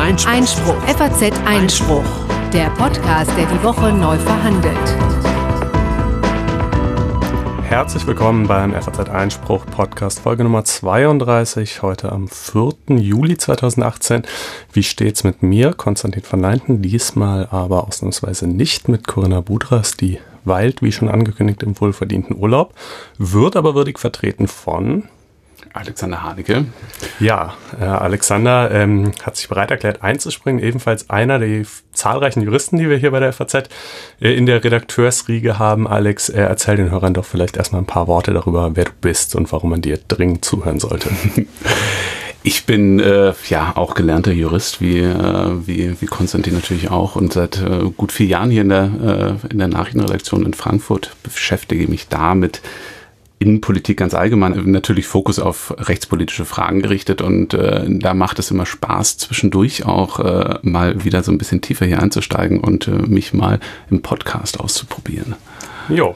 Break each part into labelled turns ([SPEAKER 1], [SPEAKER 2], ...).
[SPEAKER 1] Einspruch. FAZ Einspruch. Der Podcast, der die Woche neu verhandelt.
[SPEAKER 2] Herzlich willkommen beim FAZ Einspruch Podcast Folge Nummer 32, heute am 4. Juli 2018. Wie steht's mit mir, Konstantin van Leinten, diesmal aber ausnahmsweise nicht mit Corinna Budras, die weilt, wie schon angekündigt, im wohlverdienten Urlaub, wird aber würdig vertreten von
[SPEAKER 3] Alexander Haneke.
[SPEAKER 2] Ja, Alexander hat sich bereit erklärt einzuspringen, ebenfalls einer der zahlreichen Juristen, die wir hier bei der FAZ in der Redakteursriege haben. Alex, erzähl den Hörern doch vielleicht erstmal ein paar Worte darüber, wer du bist und warum man dir dringend zuhören sollte.
[SPEAKER 3] Ich bin auch gelernter Jurist, wie Konstantin natürlich auch, und seit gut 4 Jahren hier in der Nachrichtenredaktion in Frankfurt beschäftige mich damit Innenpolitik ganz allgemein, natürlich Fokus auf rechtspolitische Fragen gerichtet, und da macht es immer Spaß, zwischendurch auch mal wieder so ein bisschen tiefer hier einzusteigen und mich mal im Podcast auszuprobieren.
[SPEAKER 2] Jo,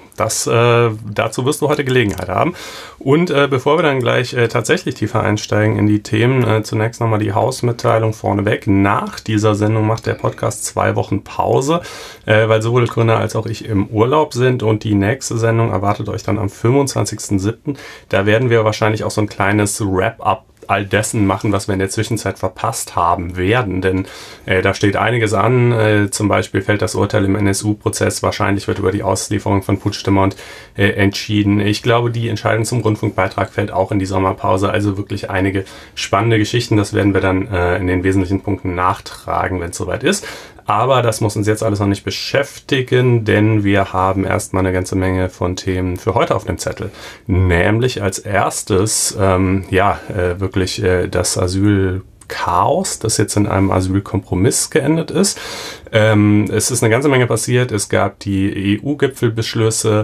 [SPEAKER 2] dazu wirst du heute Gelegenheit haben. Und bevor wir dann gleich tatsächlich tiefer einsteigen in die Themen, zunächst nochmal die Hausmitteilung vorneweg. Nach dieser Sendung macht der Podcast 2 Wochen Pause, weil sowohl Corinna als auch ich im Urlaub sind, und die nächste Sendung erwartet euch dann am 25.07. Da werden wir wahrscheinlich auch so ein kleines Wrap-up all dessen machen, was wir in der Zwischenzeit verpasst haben werden, denn da steht einiges an, zum Beispiel fällt das Urteil im NSU-Prozess, wahrscheinlich wird über die Auslieferung von Puigdemont entschieden. Ich glaube, die Entscheidung zum Rundfunkbeitrag fällt auch in die Sommerpause, also wirklich einige spannende Geschichten, das werden wir dann in den wesentlichen Punkten nachtragen, wenn es soweit ist. Aber das muss uns jetzt alles noch nicht beschäftigen, denn wir haben erstmal eine ganze Menge von Themen für heute auf dem Zettel. Nämlich als erstes, wirklich das Asylchaos, das jetzt in einem Asylkompromiss geendet ist. Es ist eine ganze Menge passiert. Es gab die EU-Gipfelbeschlüsse.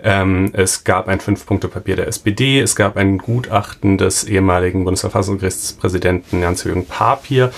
[SPEAKER 2] Es gab ein 5-Punkte-Papier der SPD, es gab ein Gutachten des ehemaligen Bundesverfassungsgerichtspräsidenten Hans-Jürgen Papier,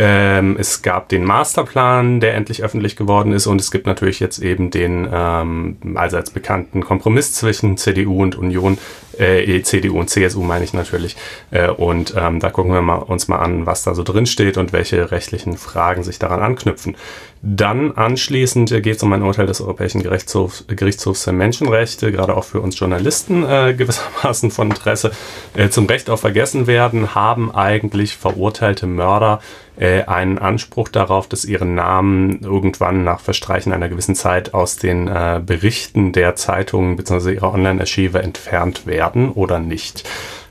[SPEAKER 2] es gab den Masterplan, der endlich öffentlich geworden ist, und es gibt natürlich jetzt eben den allseits bekannten Kompromiss zwischen CDU und Union, CDU und CSU meine ich natürlich, und da gucken wir uns mal an, was da so drin steht und welche rechtlichen Fragen sich daran anknüpfen. Dann anschließend geht es um ein Urteil des Europäischen Gerichtshofs für Menschenrechte, gerade auch für uns Journalisten gewissermaßen von Interesse. Zum Recht auf Vergessenwerden haben eigentlich verurteilte Mörder einen Anspruch darauf, dass ihre Namen irgendwann nach Verstreichen einer gewissen Zeit aus den Berichten der Zeitungen bzw. ihrer Online-Archive entfernt werden oder nicht.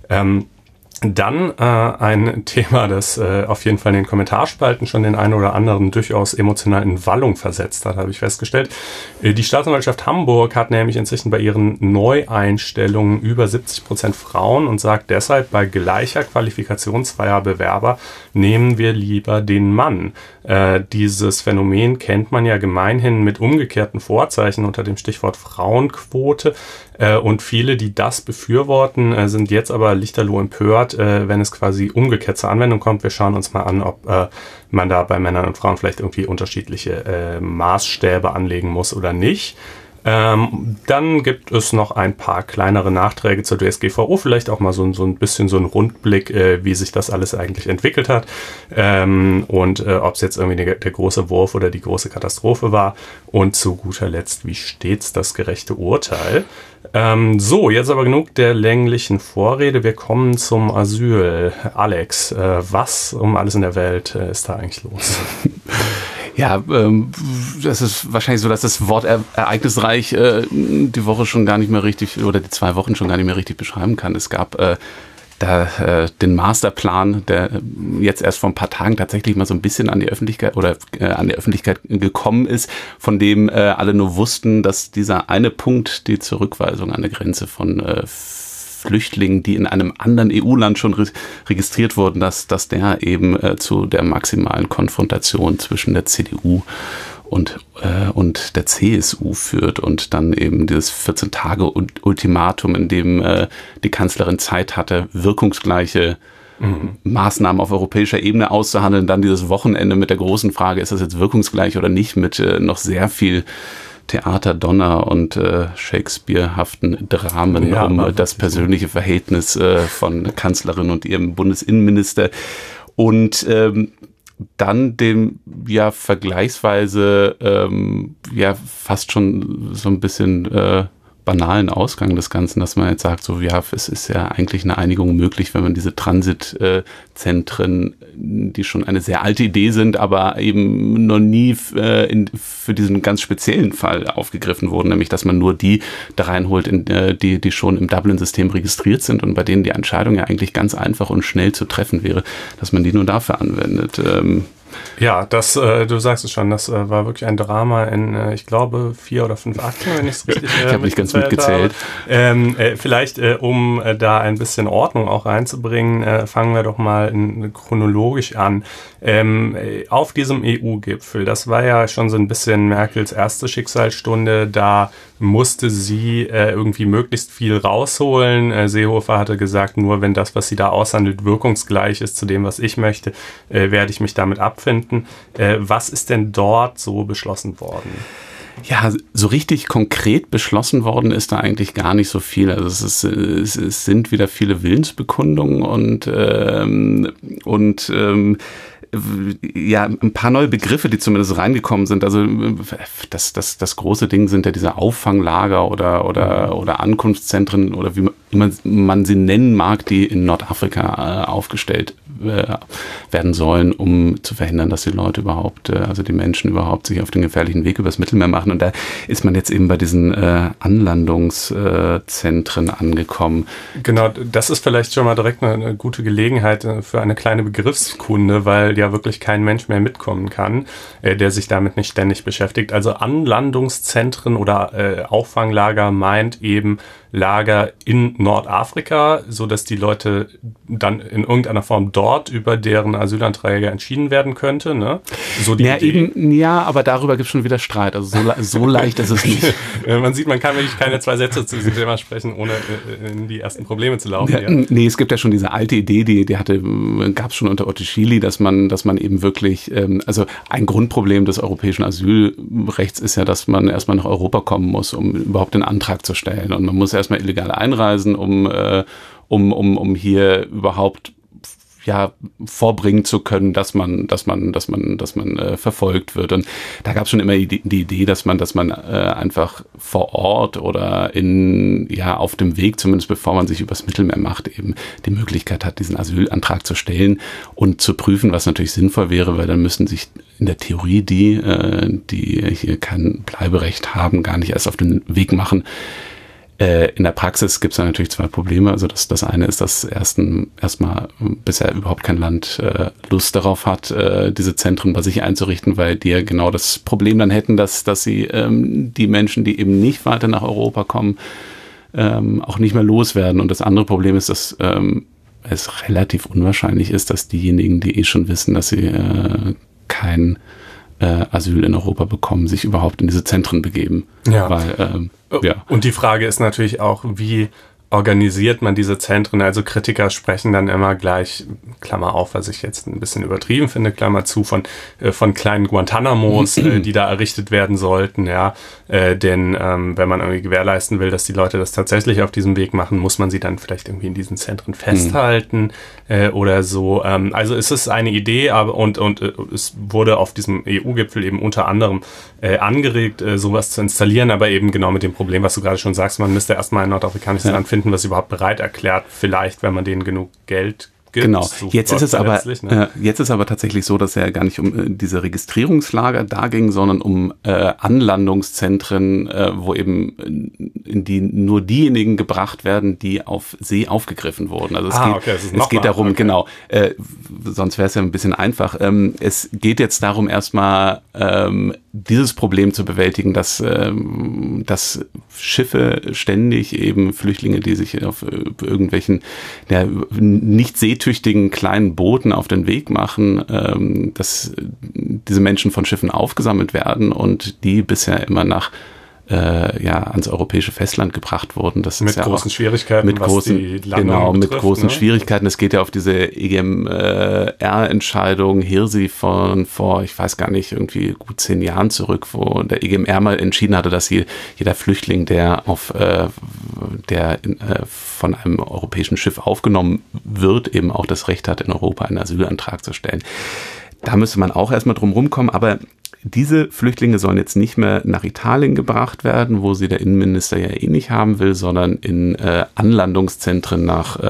[SPEAKER 2] Dann ein Thema, das auf jeden Fall in den Kommentarspalten schon den einen oder anderen durchaus emotional in Wallung versetzt hat, habe ich festgestellt. Die Staatsanwaltschaft Hamburg hat nämlich inzwischen bei ihren Neueinstellungen über 70% Frauen und sagt deshalb, bei gleicher qualifikationsfreier Bewerber nehmen wir lieber den Mann. Dieses Phänomen kennt man ja gemeinhin mit umgekehrten Vorzeichen unter dem Stichwort Frauenquote. Und viele, die das befürworten, sind jetzt aber lichterloh empört, wenn es quasi umgekehrt zur Anwendung kommt. Wir schauen uns mal an, ob man da bei Männern und Frauen vielleicht irgendwie unterschiedliche Maßstäbe anlegen muss oder nicht. Dann gibt es noch ein paar kleinere Nachträge zur DSGVO, vielleicht auch mal so ein bisschen so ein Rundblick, wie sich das alles eigentlich entwickelt hat, und ob es jetzt irgendwie der große Wurf oder die große Katastrophe war, und zu guter Letzt, wie stets das gerechte Urteil. So, jetzt aber genug der länglichen Vorrede, wir kommen zum Asyl. Alex, was um alles in der Welt ist da eigentlich los?
[SPEAKER 3] Ja, das ist wahrscheinlich so, dass das Wort ereignisreich die Woche schon gar nicht mehr richtig, oder die 2 Wochen schon gar nicht mehr richtig beschreiben kann. Es gab den Masterplan, der jetzt erst vor ein paar Tagen tatsächlich mal so ein bisschen an die Öffentlichkeit gekommen ist, von dem alle nur wussten, dass dieser eine Punkt, die Zurückweisung an der Grenze von Flüchtlingen, die in einem anderen EU-Land schon registriert wurden, dass der eben zu der maximalen Konfrontation zwischen der CDU und der CSU führt, und dann eben dieses 14-Tage-Ultimatum, in dem die Kanzlerin Zeit hatte, wirkungsgleiche Maßnahmen auf europäischer Ebene auszuhandeln. Dann dieses Wochenende mit der großen Frage, ist das jetzt wirkungsgleich oder nicht, mit noch sehr viel Theater, Donner und Shakespeare-haften Dramen um das persönliche Verhältnis von Kanzlerin und ihrem Bundesinnenminister. Und dann den ja vergleichsweise fast schon so ein bisschen banalen Ausgang des Ganzen, dass man jetzt sagt, so ja, es ist ja eigentlich eine Einigung möglich, wenn man diese Transitzentren, die schon eine sehr alte Idee sind, aber eben noch nie für diesen ganz speziellen Fall aufgegriffen wurden, nämlich dass man nur die da reinholt, die schon im Dublin-System registriert sind und bei denen die Entscheidung ja eigentlich ganz einfach und schnell zu treffen wäre, dass man die nur dafür anwendet.
[SPEAKER 2] Ja, du sagst es schon, das war wirklich ein Drama in, ich glaube, 4 oder 5 Akten, wenn ich es richtig
[SPEAKER 3] ich habe nicht ganz mitgezählt.
[SPEAKER 2] Vielleicht, um da ein bisschen Ordnung auch reinzubringen, fangen wir doch mal chronologisch an. Auf diesem EU-Gipfel, das war ja schon so ein bisschen Merkels erste Schicksalsstunde, da musste sie irgendwie möglichst viel rausholen. Seehofer hatte gesagt, nur wenn das, was sie da aushandelt, wirkungsgleich ist zu dem, was ich möchte, werde ich mich damit abfinden. Was ist denn dort so beschlossen worden?
[SPEAKER 3] Ja, so richtig konkret beschlossen worden ist da eigentlich gar nicht so viel. Also es sind wieder viele Willensbekundungen und ja, ein paar neue Begriffe, die zumindest reingekommen sind. Also das große Ding sind ja diese Auffanglager oder Ankunftszentren oder wie man sie nennen mag, die in Nordafrika aufgestellt werden sollen, um zu verhindern, dass die Leute überhaupt, also die Menschen überhaupt sich auf den gefährlichen Weg übers Mittelmeer machen. Und da ist man jetzt eben bei diesen Anlandungszentren angekommen.
[SPEAKER 2] Genau, das ist vielleicht schon mal direkt eine gute Gelegenheit für eine kleine Begriffskunde, weil ja wirklich kein Mensch mehr mitkommen kann, der sich damit nicht ständig beschäftigt. Also Anlandungszentren oder Auffanglager meint eben Lager in Nordafrika, so dass die Leute dann in irgendeiner Form dort über deren Asylanträge entschieden werden könnte, ne? So die Idee.
[SPEAKER 3] Ja, aber darüber gibt es schon wieder Streit. Also so leicht ist es nicht.
[SPEAKER 2] Man sieht, man kann wirklich keine 2 Sätze zu diesem Thema sprechen, ohne in die ersten Probleme zu laufen.
[SPEAKER 3] Ja. Nee, es gibt ja schon diese alte Idee, die gab es schon unter Otto Schily, dass man eben wirklich, also ein Grundproblem des europäischen Asylrechts ist ja, dass man erstmal nach Europa kommen muss, um überhaupt den Antrag zu stellen. Und man muss erstmal illegal einreisen, um hier überhaupt vorbringen zu können, dass man verfolgt wird. Und da gab es schon immer die Idee, dass man einfach vor Ort oder auf dem Weg, zumindest bevor man sich übers Mittelmeer macht, eben die Möglichkeit hat, diesen Asylantrag zu stellen und zu prüfen, was natürlich sinnvoll wäre, weil dann müssen sich in der Theorie die hier kein Bleiberecht haben, gar nicht erst auf den Weg machen. In der Praxis gibt es natürlich 2 Probleme. Also das eine ist, dass erstmal bisher überhaupt kein Land Lust darauf hat, diese Zentren bei sich einzurichten, weil die ja genau das Problem dann hätten, dass sie die Menschen, die eben nicht weiter nach Europa kommen, auch nicht mehr loswerden. Und das andere Problem ist, dass es relativ unwahrscheinlich ist, dass diejenigen, die schon wissen, dass sie kein Asyl in Europa bekommen, sich überhaupt in diese Zentren begeben.
[SPEAKER 2] Ja.
[SPEAKER 3] Weil,
[SPEAKER 2] Und die Frage ist natürlich auch, wie organisiert man diese Zentren? Also Kritiker sprechen dann immer gleich, Klammer auf, was ich jetzt ein bisschen übertrieben finde, Klammer zu, von kleinen Guantanamos, die da errichtet werden sollten, ja. Denn wenn man irgendwie gewährleisten will, dass die Leute das tatsächlich auf diesem Weg machen, muss man sie dann vielleicht irgendwie in diesen Zentren festhalten oder so. Also es ist eine Idee, aber und es wurde auf diesem EU-Gipfel eben unter anderem angeregt, sowas zu installieren, aber eben genau mit dem Problem, was du gerade schon sagst, man müsste erstmal ein nordafrikanisches Land finden, was überhaupt bereit erklärt, vielleicht, wenn man denen genug Geld gibt.
[SPEAKER 3] Genau. Jetzt ist es aber tatsächlich so, dass es ja gar nicht um diese Registrierungslager da ging, sondern um Anlandungszentren, wo eben in die nur diejenigen gebracht werden, die auf See aufgegriffen wurden. Also es geht darum, genau, sonst wäre es ja ein bisschen einfach. Es geht jetzt darum, erstmal dieses Problem zu bewältigen, dass Schiffe ständig eben Flüchtlinge, die sich auf irgendwelchen nicht seetüchtigen kleinen Booten auf den Weg machen, dass diese Menschen von Schiffen aufgesammelt werden und die bisher immer ans europäische Festland gebracht wurden. Das
[SPEAKER 2] mit
[SPEAKER 3] ist ja
[SPEAKER 2] großen Schwierigkeiten,
[SPEAKER 3] mit großen Schwierigkeiten. Es geht ja auf diese EGMR-Entscheidung Hirsi von vor, ich weiß gar nicht, irgendwie gut 10 Jahren zurück, wo der EGMR mal entschieden hatte, dass jeder Flüchtling, der von einem europäischen Schiff aufgenommen wird, eben auch das Recht hat, in Europa einen Asylantrag zu stellen. Da müsste man auch erstmal drum rumkommen, aber diese Flüchtlinge sollen jetzt nicht mehr nach Italien gebracht werden, wo sie der Innenminister ja eh nicht haben will, sondern in Anlandungszentren nach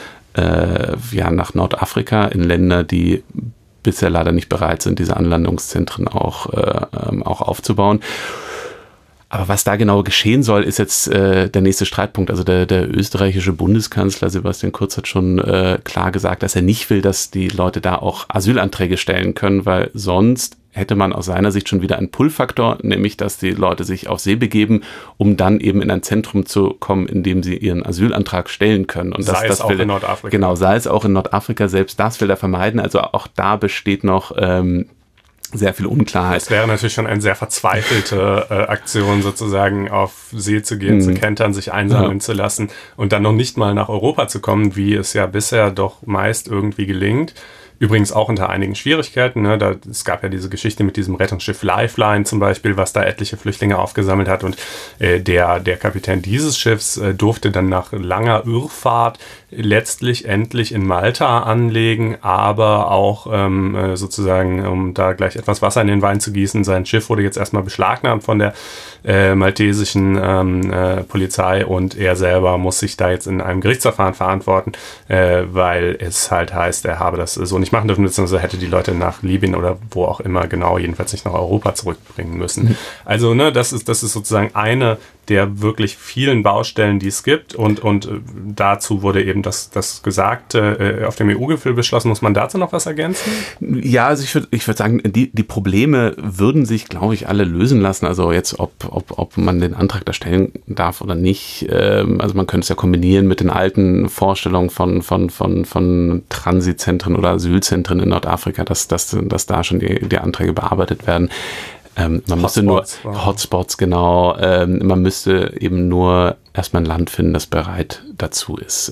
[SPEAKER 3] Nordafrika, in Länder, die bisher leider nicht bereit sind, diese Anlandungszentren auch aufzubauen. Aber was da genau geschehen soll, ist jetzt der nächste Streitpunkt. Also der österreichische Bundeskanzler Sebastian Kurz hat schon klar gesagt, dass er nicht will, dass die Leute da auch Asylanträge stellen können, weil sonst hätte man aus seiner Sicht schon wieder einen Pull-Faktor, nämlich dass die Leute sich auf See begeben, um dann eben in ein Zentrum zu kommen, in dem sie ihren Asylantrag stellen können. Und
[SPEAKER 2] sei es auch in Nordafrika.
[SPEAKER 3] Genau, sei es auch in Nordafrika. Selbst das will er vermeiden. Also auch da besteht noch sehr viel Unklarheit.
[SPEAKER 2] Es wäre natürlich schon eine sehr verzweifelte Aktion, sozusagen auf See zu gehen, zu kentern, sich einsammeln zu lassen und dann noch nicht mal nach Europa zu kommen, wie es ja bisher doch meist irgendwie gelingt. Übrigens auch unter einigen Schwierigkeiten. Ne? Es gab ja diese Geschichte mit diesem Rettungsschiff Lifeline zum Beispiel, was da etliche Flüchtlinge aufgesammelt hat. Und der Kapitän dieses Schiffs durfte dann nach langer Irrfahrt letztlich endlich in Malta anlegen, aber auch sozusagen, um da gleich etwas Wasser in den Wein zu gießen, sein Schiff wurde jetzt erstmal beschlagnahmt von der maltesischen Polizei und er selber muss sich da jetzt in einem Gerichtsverfahren verantworten, weil es halt heißt, er habe das so nicht machen dürfen, beziehungsweise hätte die Leute nach Libyen oder wo auch immer genau, jedenfalls nicht nach Europa zurückbringen müssen. Also das ist sozusagen eine der wirklich vielen Baustellen, die es gibt und dazu wurde eben das Gesagte auf dem EU-Gipfel beschlossen. Muss man dazu noch was ergänzen?
[SPEAKER 3] Ja, also ich würde sagen, die Probleme würden sich, glaube ich, alle lösen lassen. Also jetzt, ob man den Antrag da stellen darf oder nicht. Also man könnte es ja kombinieren mit den alten Vorstellungen von Transitzentren oder Asylzentren in Nordafrika, dass da schon die Anträge bearbeitet werden. Man müsste nur Hotspots, genau. Man müsste eben nur erstmal ein Land finden, das bereit dazu ist,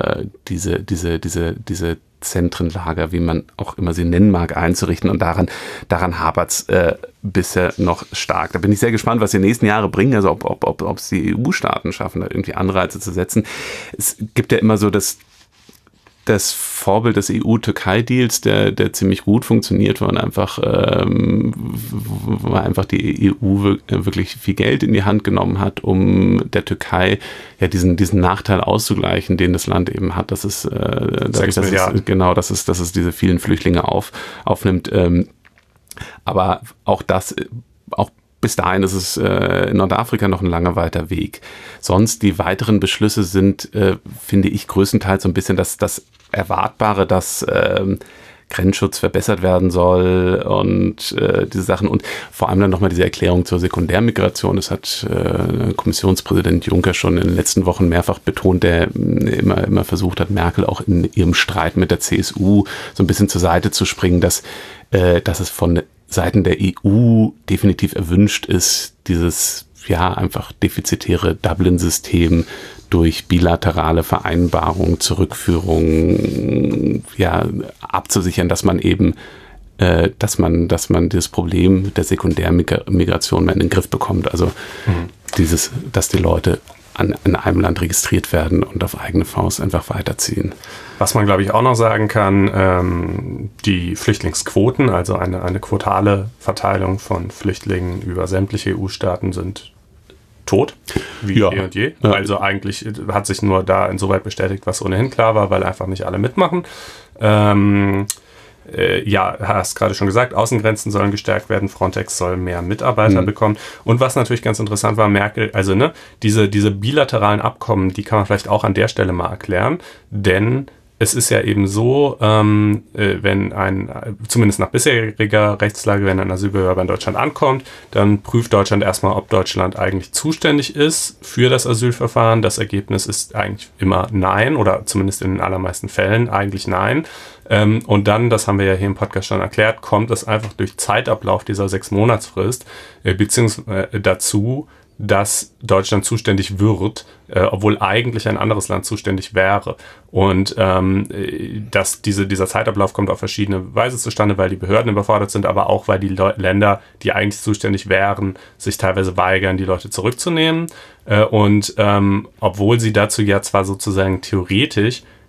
[SPEAKER 3] diese Zentrenlager, wie man auch immer sie nennen mag, einzurichten. Und daran hapert's bisher noch stark. Da bin ich sehr gespannt, was die nächsten Jahre bringen. Also ob es die EU-Staaten schaffen, da irgendwie Anreize zu setzen. Es gibt ja immer so das Vorbild des EU-Türkei-Deals, der ziemlich gut funktioniert, weil einfach die EU wirklich viel Geld in die Hand genommen hat, um der Türkei ja diesen Nachteil auszugleichen, den das Land eben hat, dass es dass es diese vielen Flüchtlinge aufnimmt. Aber auch bis dahin ist es in Nordafrika noch ein langer weiter Weg. Sonst die weiteren Beschlüsse sind, finde ich, größtenteils so ein bisschen das Erwartbare, dass Grenzschutz verbessert werden soll und diese Sachen und vor allem dann nochmal diese Erklärung zur Sekundärmigration. Das hat Kommissionspräsident Juncker schon in den letzten Wochen mehrfach betont, der immer versucht hat, Merkel auch in ihrem Streit mit der CSU so ein bisschen zur Seite zu springen, dass es von Seiten der EU definitiv erwünscht ist, dieses einfach defizitäre Dublin-System durch bilaterale Vereinbarungen, Zurückführung abzusichern, dass man eben dass man das Problem der Sekundärmigration mal in den Griff bekommt. Also dass die Leute in einem Land registriert werden und auf eigene Faust einfach weiterziehen.
[SPEAKER 2] Was man, glaube ich, auch noch sagen kann, die Flüchtlingsquoten, also eine quotale Verteilung von Flüchtlingen über sämtliche EU-Staaten sind tot, wie eh und je. Ja. Also eigentlich hat sich nur da insoweit bestätigt, was ohnehin klar war, weil einfach nicht alle mitmachen. Hast gerade schon gesagt, Außengrenzen sollen gestärkt werden, Frontex soll mehr Mitarbeiter bekommen. Und was natürlich ganz interessant war, Merkel, also diese bilateralen Abkommen, die kann man vielleicht auch an der Stelle mal erklären, denn es ist ja eben so, wenn zumindest nach bisheriger Rechtslage, wenn ein Asylbewerber in Deutschland ankommt, dann prüft Deutschland erstmal, ob Deutschland eigentlich zuständig ist für das Asylverfahren. Das Ergebnis ist eigentlich immer nein oder zumindest in den allermeisten Fällen eigentlich nein. Und dann, das haben wir ja hier im Podcast schon erklärt, kommt es einfach durch Zeitablauf dieser 6-Monatsfrist beziehungsweise dazu, dass Deutschland zuständig wird, obwohl eigentlich ein anderes Land zuständig wäre. Und dass dieser Zeitablauf kommt auf verschiedene Weise zustande, weil die Behörden überfordert sind, aber auch, weil die Länder, die eigentlich zuständig wären, sich teilweise weigern, die Leute zurückzunehmen. Und obwohl sie dazu ja zwar sozusagen theoretisch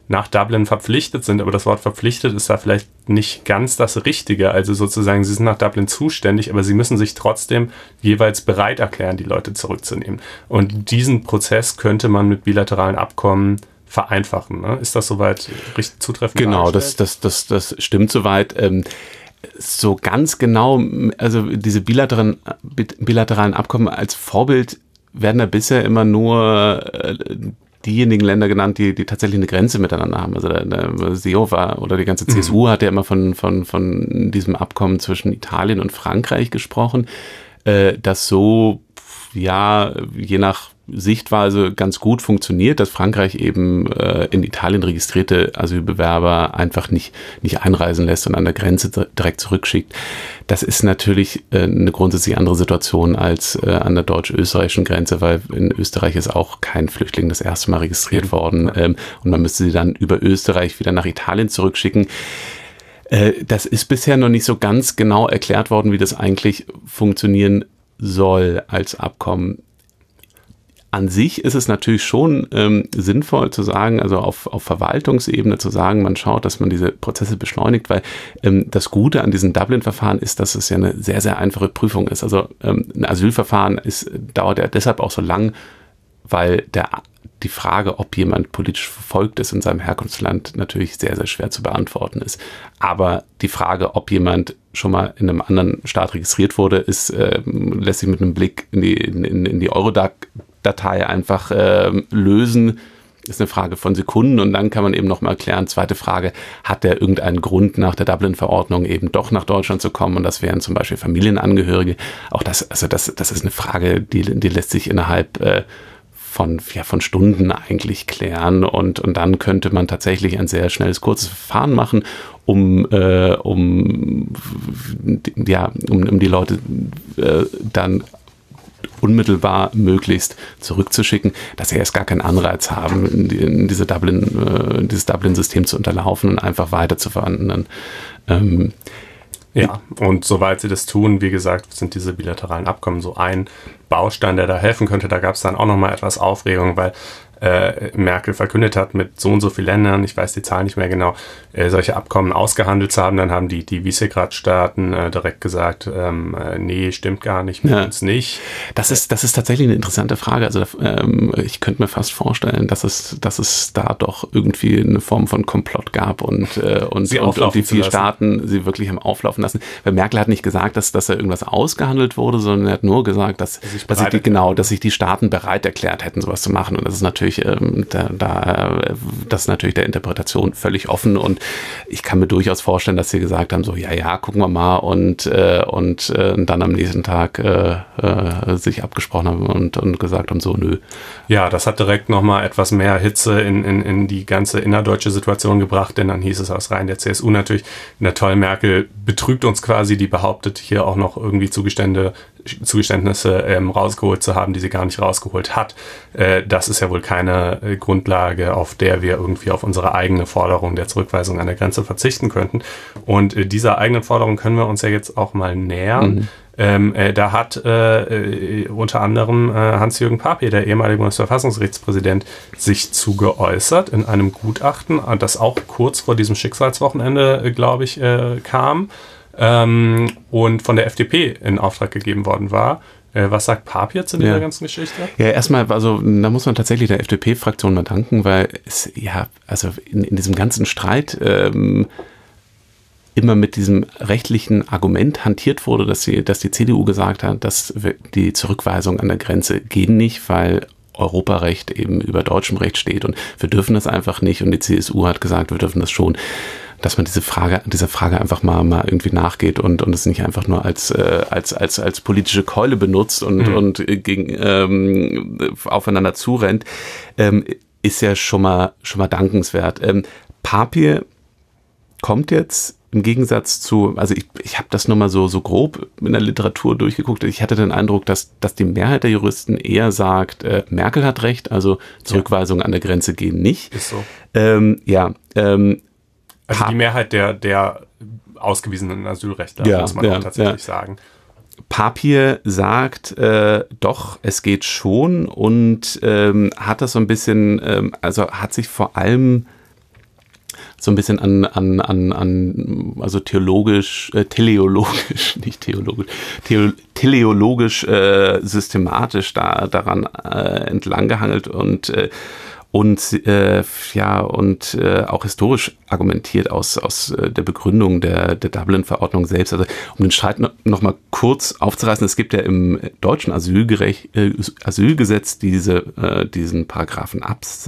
[SPEAKER 2] nach Dublin verpflichtet sind, aber das Wort verpflichtet ist da vielleicht nicht ganz das Richtige. Also sozusagen, sie sind nach Dublin zuständig, aber sie müssen sich trotzdem jeweils bereit erklären, die Leute zurückzunehmen. Und diesen Prozess könnte man mit bilateralen Abkommen vereinfachen. Ne? Ist das soweit richtig zutreffend?
[SPEAKER 3] Genau, das stimmt soweit. So ganz genau, also diese bilateralen Abkommen als Vorbild werden da bisher immer nur diejenigen Länder genannt, die tatsächlich eine Grenze miteinander haben. Also der Seehofer oder die ganze CSU hat ja immer von diesem Abkommen zwischen Italien und Frankreich gesprochen, das so, ja, je nach Sichtweise ganz gut funktioniert, dass Frankreich eben in Italien registrierte Asylbewerber einfach nicht einreisen lässt und an der Grenze direkt zurückschickt. Das ist natürlich eine grundsätzlich andere Situation als an der deutsch-österreichischen Grenze, weil in Österreich ist auch kein Flüchtling das erste Mal registriert worden und man müsste sie dann über Österreich wieder nach Italien zurückschicken. Das ist bisher noch nicht so ganz genau erklärt worden, wie das eigentlich funktionieren soll als Abkommen. An sich ist es natürlich schon sinnvoll zu sagen, also auf Verwaltungsebene zu sagen, man schaut, dass man diese Prozesse beschleunigt, weil das Gute an diesem Dublin-Verfahren ist, dass es ja eine sehr, sehr einfache Prüfung ist. Also ein Asylverfahren dauert ja deshalb auch so lang, weil die Frage, ob jemand politisch verfolgt ist in seinem Herkunftsland, natürlich sehr, sehr schwer zu beantworten ist. Aber die Frage, ob jemand schon mal in einem anderen Staat registriert wurde, lässt sich mit einem Blick in die Eurodac-Datei einfach lösen. Ist eine Frage von Sekunden und dann kann man eben noch mal erklären, zweite Frage, hat der irgendeinen Grund nach der Dublin-Verordnung eben doch nach Deutschland zu kommen und das wären zum Beispiel Familienangehörige. Auch das ist eine Frage, die lässt sich innerhalb von Stunden eigentlich klären und dann könnte man tatsächlich ein sehr schnelles, kurzes Verfahren machen, um die Leute dann unmittelbar möglichst zurückzuschicken, dass sie erst gar keinen Anreiz haben, in dieses Dublin-System zu unterlaufen und einfach weiter zu verhandeln.
[SPEAKER 2] Ja, und soweit sie das tun, wie gesagt, sind diese bilateralen Abkommen so ein Baustein, der da helfen könnte. Da gab es dann auch nochmal etwas Aufregung, weil Merkel verkündet hat, mit so und so vielen Ländern, ich weiß die Zahl nicht mehr genau, solche Abkommen ausgehandelt zu haben. Dann haben die Visegrad-Staaten direkt gesagt, nee, stimmt gar nicht, mit uns nicht.
[SPEAKER 3] Das ist tatsächlich eine interessante Frage. Also ich könnte mir fast vorstellen, dass es da doch irgendwie eine Form von Komplott gab und die vier Staaten sie wirklich haben auflaufen lassen. Weil Merkel hat nicht gesagt, dass da irgendwas ausgehandelt wurde, sondern er hat nur gesagt, dass sich die Staaten bereit erklärt hätten, sowas zu machen. Und das ist natürlich das ist natürlich der Interpretation völlig offen und ich kann mir durchaus vorstellen, dass sie gesagt haben, so ja, gucken wir mal und dann am nächsten Tag sich abgesprochen haben und gesagt haben, so nö.
[SPEAKER 2] Ja, das hat direkt nochmal etwas mehr Hitze in die ganze innerdeutsche Situation gebracht, denn dann hieß es aus Reihen der CSU natürlich, na toll, Merkel betrügt uns quasi, die behauptet hier auch noch irgendwie Zugeständnisse rausgeholt zu haben, die sie gar nicht rausgeholt hat. Das ist ja wohl keine Grundlage, auf der wir irgendwie auf unsere eigene Forderung der Zurückweisung an der Grenze verzichten könnten. Und dieser eigenen Forderung können wir uns ja jetzt auch mal nähern. Da hat unter anderem Hans-Jürgen Papier, der ehemalige Bundesverfassungsgerichtspräsident, sich zu geäußert in einem Gutachten, das auch kurz vor diesem Schicksalswochenende, glaube ich, kam. Und von der FDP in Auftrag gegeben worden war. Was sagt Papier zu dieser ganzen Geschichte?
[SPEAKER 3] Ja, erstmal, also da muss man tatsächlich der FDP-Fraktion mal danken, weil es in diesem ganzen Streit immer mit diesem rechtlichen Argument hantiert wurde, dass die CDU gesagt hat, dass die Zurückweisung an der Grenze geht nicht, weil Europarecht eben über deutschem Recht steht und wir dürfen das einfach nicht und die CSU hat gesagt, wir dürfen das schon. Dass man dieser Frage einfach mal irgendwie nachgeht und es nicht einfach nur als politische Keule benutzt und gegen aufeinander zurennt, ist ja schon mal dankenswert. Papier kommt jetzt im Gegensatz zu, also ich habe das nochmal so grob in der Literatur durchgeguckt. Ich hatte den Eindruck, dass die Mehrheit der Juristen eher sagt, Merkel hat recht, also Zurückweisungen an der Grenze gehen nicht.
[SPEAKER 2] Ist so.
[SPEAKER 3] Also
[SPEAKER 2] die Mehrheit der ausgewiesenen Asylrechtler, muss man auch tatsächlich sagen.
[SPEAKER 3] Papier sagt, doch, es geht schon und hat das so ein bisschen, also hat sich vor allem so ein bisschen also teleologisch systematisch daran entlang gehangelt und auch historisch argumentiert aus der Begründung der Dublin-Verordnung selbst. Also um den Streit noch mal kurz aufzureißen, es gibt ja im deutschen Asylgesetz diesen Paragraphen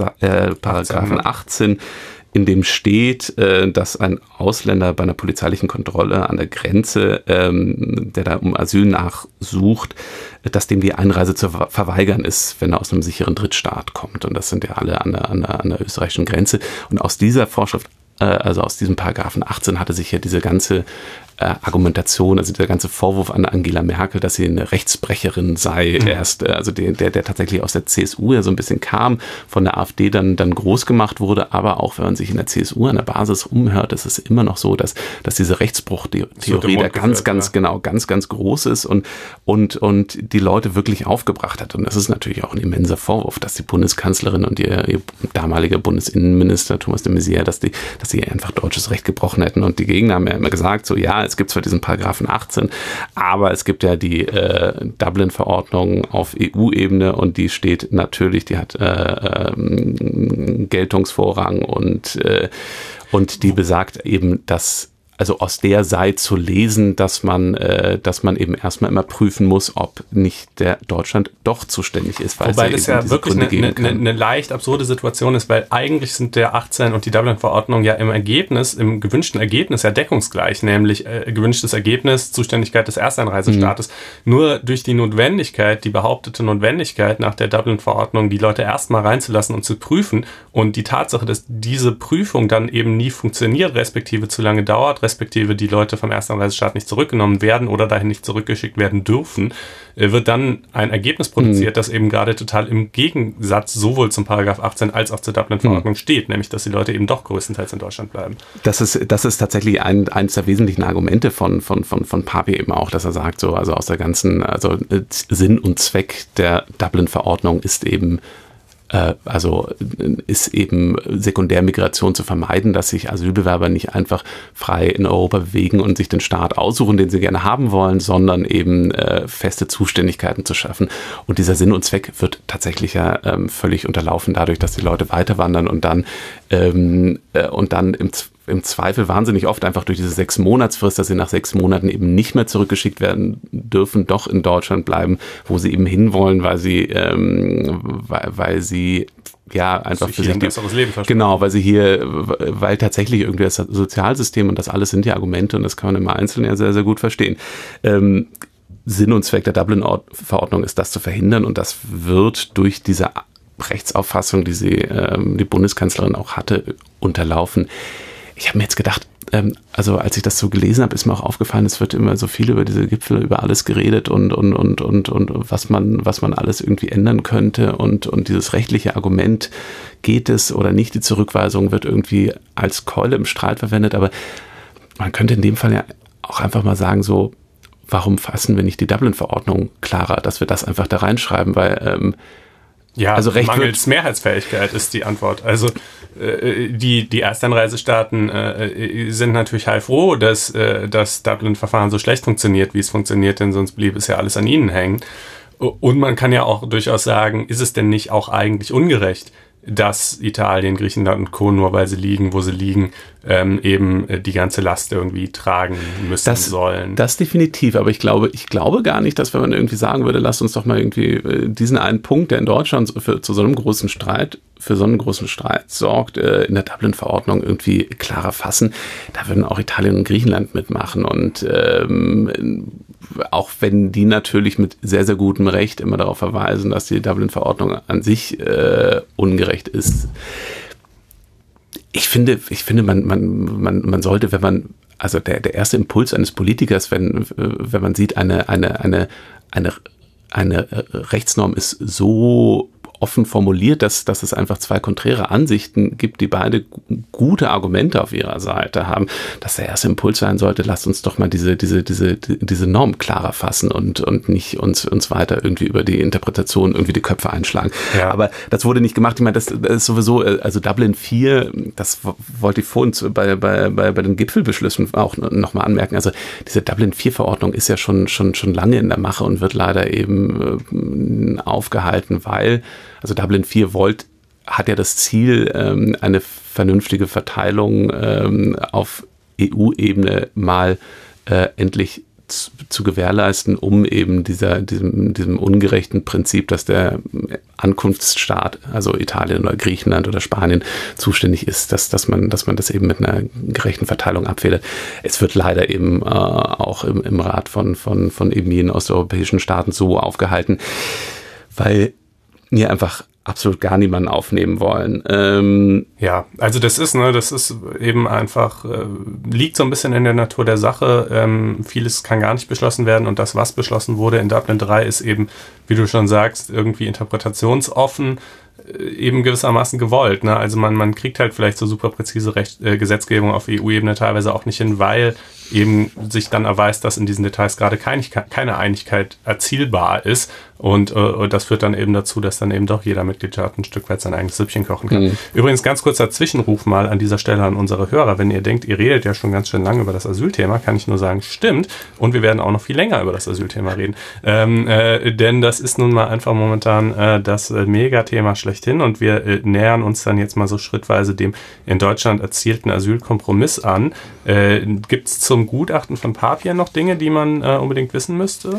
[SPEAKER 3] 18, in dem steht, dass ein Ausländer bei einer polizeilichen Kontrolle an der Grenze, der da um Asyl nachsucht, dass dem die Einreise zu verweigern ist, wenn er aus einem sicheren Drittstaat kommt. Und das sind ja alle an der österreichischen Grenze. Und aus dieser Vorschrift, also aus diesem Paragraphen 18, hatte sich ja diese ganze Argumentation, also der ganze Vorwurf an Angela Merkel, dass sie eine Rechtsbrecherin sei, also der tatsächlich aus der CSU ja so ein bisschen kam, von der AfD dann groß gemacht wurde, aber auch wenn man sich in der CSU an der Basis umhört, ist es immer noch so, dass diese Rechtsbruchtheorie da ganz groß ist und die Leute wirklich aufgebracht hat. Und das ist natürlich auch ein immenser Vorwurf, dass die Bundeskanzlerin und ihr damaliger Bundesinnenminister Thomas de Maizière, dass sie einfach deutsches Recht gebrochen hätten. Und die Gegner haben ja immer gesagt, so ja, es gibt zwar diesen Paragraphen 18, aber es gibt ja die Dublin-Verordnung auf EU-Ebene und die steht natürlich, die hat Geltungsvorrang und die besagt eben, dass also aus der sei zu lesen, dass man eben erstmal immer prüfen muss, ob nicht der Deutschland doch zuständig ist.
[SPEAKER 2] Wobei das ja wirklich eine leicht absurde Situation ist, weil eigentlich sind der 18 und die Dublin-Verordnung ja im gewünschten Ergebnis ja deckungsgleich, nämlich gewünschtes Ergebnis, Zuständigkeit des Ersteinreisestaates. Nur durch die behauptete Notwendigkeit nach der Dublin-Verordnung, die Leute erstmal reinzulassen und zu prüfen und die Tatsache, dass diese Prüfung dann eben nie funktioniert, respektive zu lange dauert, respektive die Leute vom Ersteinreisestaat nicht zurückgenommen werden oder dahin nicht zurückgeschickt werden dürfen, wird dann ein Ergebnis produziert, das eben gerade total im Gegensatz sowohl zum Paragraph 18 als auch zur Dublin-Verordnung steht, nämlich dass die Leute eben doch größtenteils in Deutschland bleiben.
[SPEAKER 3] Das ist tatsächlich eines der wesentlichen Argumente von Pape eben auch, dass er sagt, so, also aus der ganzen, also Sinn und Zweck der Dublin-Verordnung ist eben Sekundärmigration zu vermeiden, dass sich Asylbewerber nicht einfach frei in Europa bewegen und sich den Staat aussuchen, den sie gerne haben wollen, sondern eben feste Zuständigkeiten zu schaffen. Und dieser Sinn und Zweck wird tatsächlich ja völlig unterlaufen dadurch, dass die Leute weiterwandern und dann im Zweifel wahnsinnig oft einfach durch diese 6-Monatsfrist, dass sie nach 6 Monaten eben nicht mehr zurückgeschickt werden dürfen, doch in Deutschland bleiben, wo sie eben hinwollen, weil sie ja einfach für sich ein besseres Leben verstehen. Genau, weil tatsächlich irgendwie das Sozialsystem und das alles sind ja Argumente und das kann man im Einzelnen ja sehr, sehr gut verstehen. Sinn und Zweck der Dublin-Verordnung ist, das zu verhindern und das wird durch diese Rechtsauffassung, die die Bundeskanzlerin auch hatte, unterlaufen. Ich habe mir jetzt gedacht, also als ich das so gelesen habe, ist mir auch aufgefallen, es wird immer so viel über diese Gipfel, über alles geredet und was man alles irgendwie ändern könnte und dieses rechtliche Argument, geht es oder nicht, die Zurückweisung wird irgendwie als Keule im Streit verwendet, aber man könnte in dem Fall ja auch einfach mal sagen, so, warum fassen wir nicht die Dublin-Verordnung klarer, dass wir das einfach da reinschreiben, weil also
[SPEAKER 2] mangels Mehrheitsfähigkeit ist die Antwort. Also die Ersteinreisestaaten sind natürlich heilfroh, dass das Dublin-Verfahren so schlecht funktioniert, wie es funktioniert, denn sonst blieb es ja alles an ihnen hängen. Und man kann ja auch durchaus sagen, ist es denn nicht auch eigentlich ungerecht, dass Italien, Griechenland und Co., nur weil sie liegen, wo sie liegen, eben die ganze Last irgendwie tragen müssen sollen. Das definitiv, aber ich glaube gar nicht, dass wenn man irgendwie sagen würde, lasst uns doch mal irgendwie diesen einen Punkt, der in Deutschland für so einen großen Streit sorgt, in der Dublin-Verordnung irgendwie klarer fassen, da würden auch Italien und Griechenland mitmachen und auch wenn die natürlich mit sehr, sehr gutem Recht immer darauf verweisen, dass die Dublin-Verordnung an sich ungerecht ist. Ich finde, man sollte, also der erste Impuls eines Politikers, wenn man sieht, eine Rechtsnorm ist so
[SPEAKER 3] offen formuliert, dass es einfach zwei konträre Ansichten gibt, die beide gute Argumente auf ihrer Seite haben, dass der erste Impuls sein sollte, lasst uns doch mal diese Norm klarer fassen und nicht uns weiter irgendwie über die Interpretation irgendwie die Köpfe einschlagen. Ja. Aber das wurde nicht gemacht. Ich meine, das ist sowieso, also Dublin 4, das wollte ich vorhin bei den Gipfelbeschlüssen auch nochmal anmerken. Also diese Dublin 4 Verordnung ist ja schon lange in der Mache und wird leider eben aufgehalten, weil, also Dublin 4 hat ja das Ziel, eine vernünftige Verteilung auf EU-Ebene mal endlich zu gewährleisten, um eben diesem ungerechten Prinzip, dass der Ankunftsstaat, also Italien oder Griechenland oder Spanien, zuständig ist, dass man das eben mit einer gerechten Verteilung abfedert. Es wird leider eben auch im Rat von eben jenen osteuropäischen Staaten so aufgehalten, weil hier einfach absolut gar niemanden aufnehmen wollen.
[SPEAKER 2] Ja, also das ist eben einfach, liegt so ein bisschen in der Natur der Sache. Vieles kann gar nicht beschlossen werden und das, was beschlossen wurde in Dublin 3, ist eben, wie du schon sagst, irgendwie interpretationsoffen, eben gewissermaßen gewollt. Ne? Also man kriegt halt vielleicht so super präzise Gesetzgebung auf EU-Ebene teilweise auch nicht hin, weil eben sich dann erweist, dass in diesen Details gerade keine Einigkeit erzielbar ist. Und das führt dann eben dazu, dass dann eben doch jeder Mitgliedstaat ein Stück weit sein eigenes Süppchen kochen kann. Mhm. Übrigens, ganz kurzer Zwischenruf mal an dieser Stelle an unsere Hörer. Wenn ihr denkt, ihr redet ja schon ganz schön lange über das Asylthema, kann ich nur sagen, stimmt. Und wir werden auch noch viel länger über das Asylthema reden. Denn das ist nun mal einfach momentan das Megathema schlechthin. Und wir nähern uns dann jetzt mal so schrittweise dem in Deutschland erzielten Asylkompromiss an. Gibt es zum Gutachten von Papier noch Dinge, die man unbedingt wissen müsste?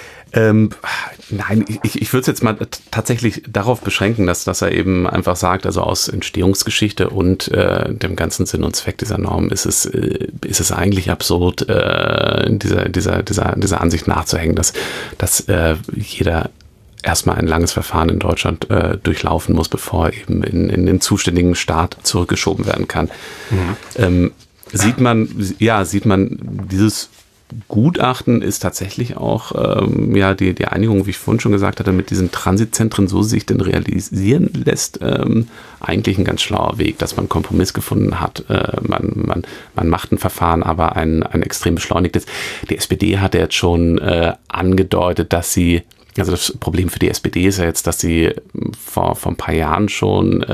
[SPEAKER 3] Nein, ich würde es jetzt mal tatsächlich darauf beschränken, dass er eben einfach sagt, also aus Entstehungsgeschichte und dem ganzen Sinn und Zweck dieser Norm ist es eigentlich absurd, dieser Ansicht nachzuhängen, dass jeder erstmal ein langes Verfahren in Deutschland durchlaufen muss, bevor eben in den zuständigen Staat zurückgeschoben werden kann. Mhm. Sieht man dieses Gutachten ist tatsächlich auch die Einigung, wie ich vorhin schon gesagt hatte, mit diesen Transitzentren, so sich denn realisieren lässt, eigentlich ein ganz schlauer Weg, dass man einen Kompromiss gefunden hat. Man macht ein Verfahren, aber ein extrem beschleunigtes. Die SPD hat ja jetzt schon angedeutet, dass sie, also das Problem für die SPD ist ja jetzt, dass sie vor ein paar Jahren schon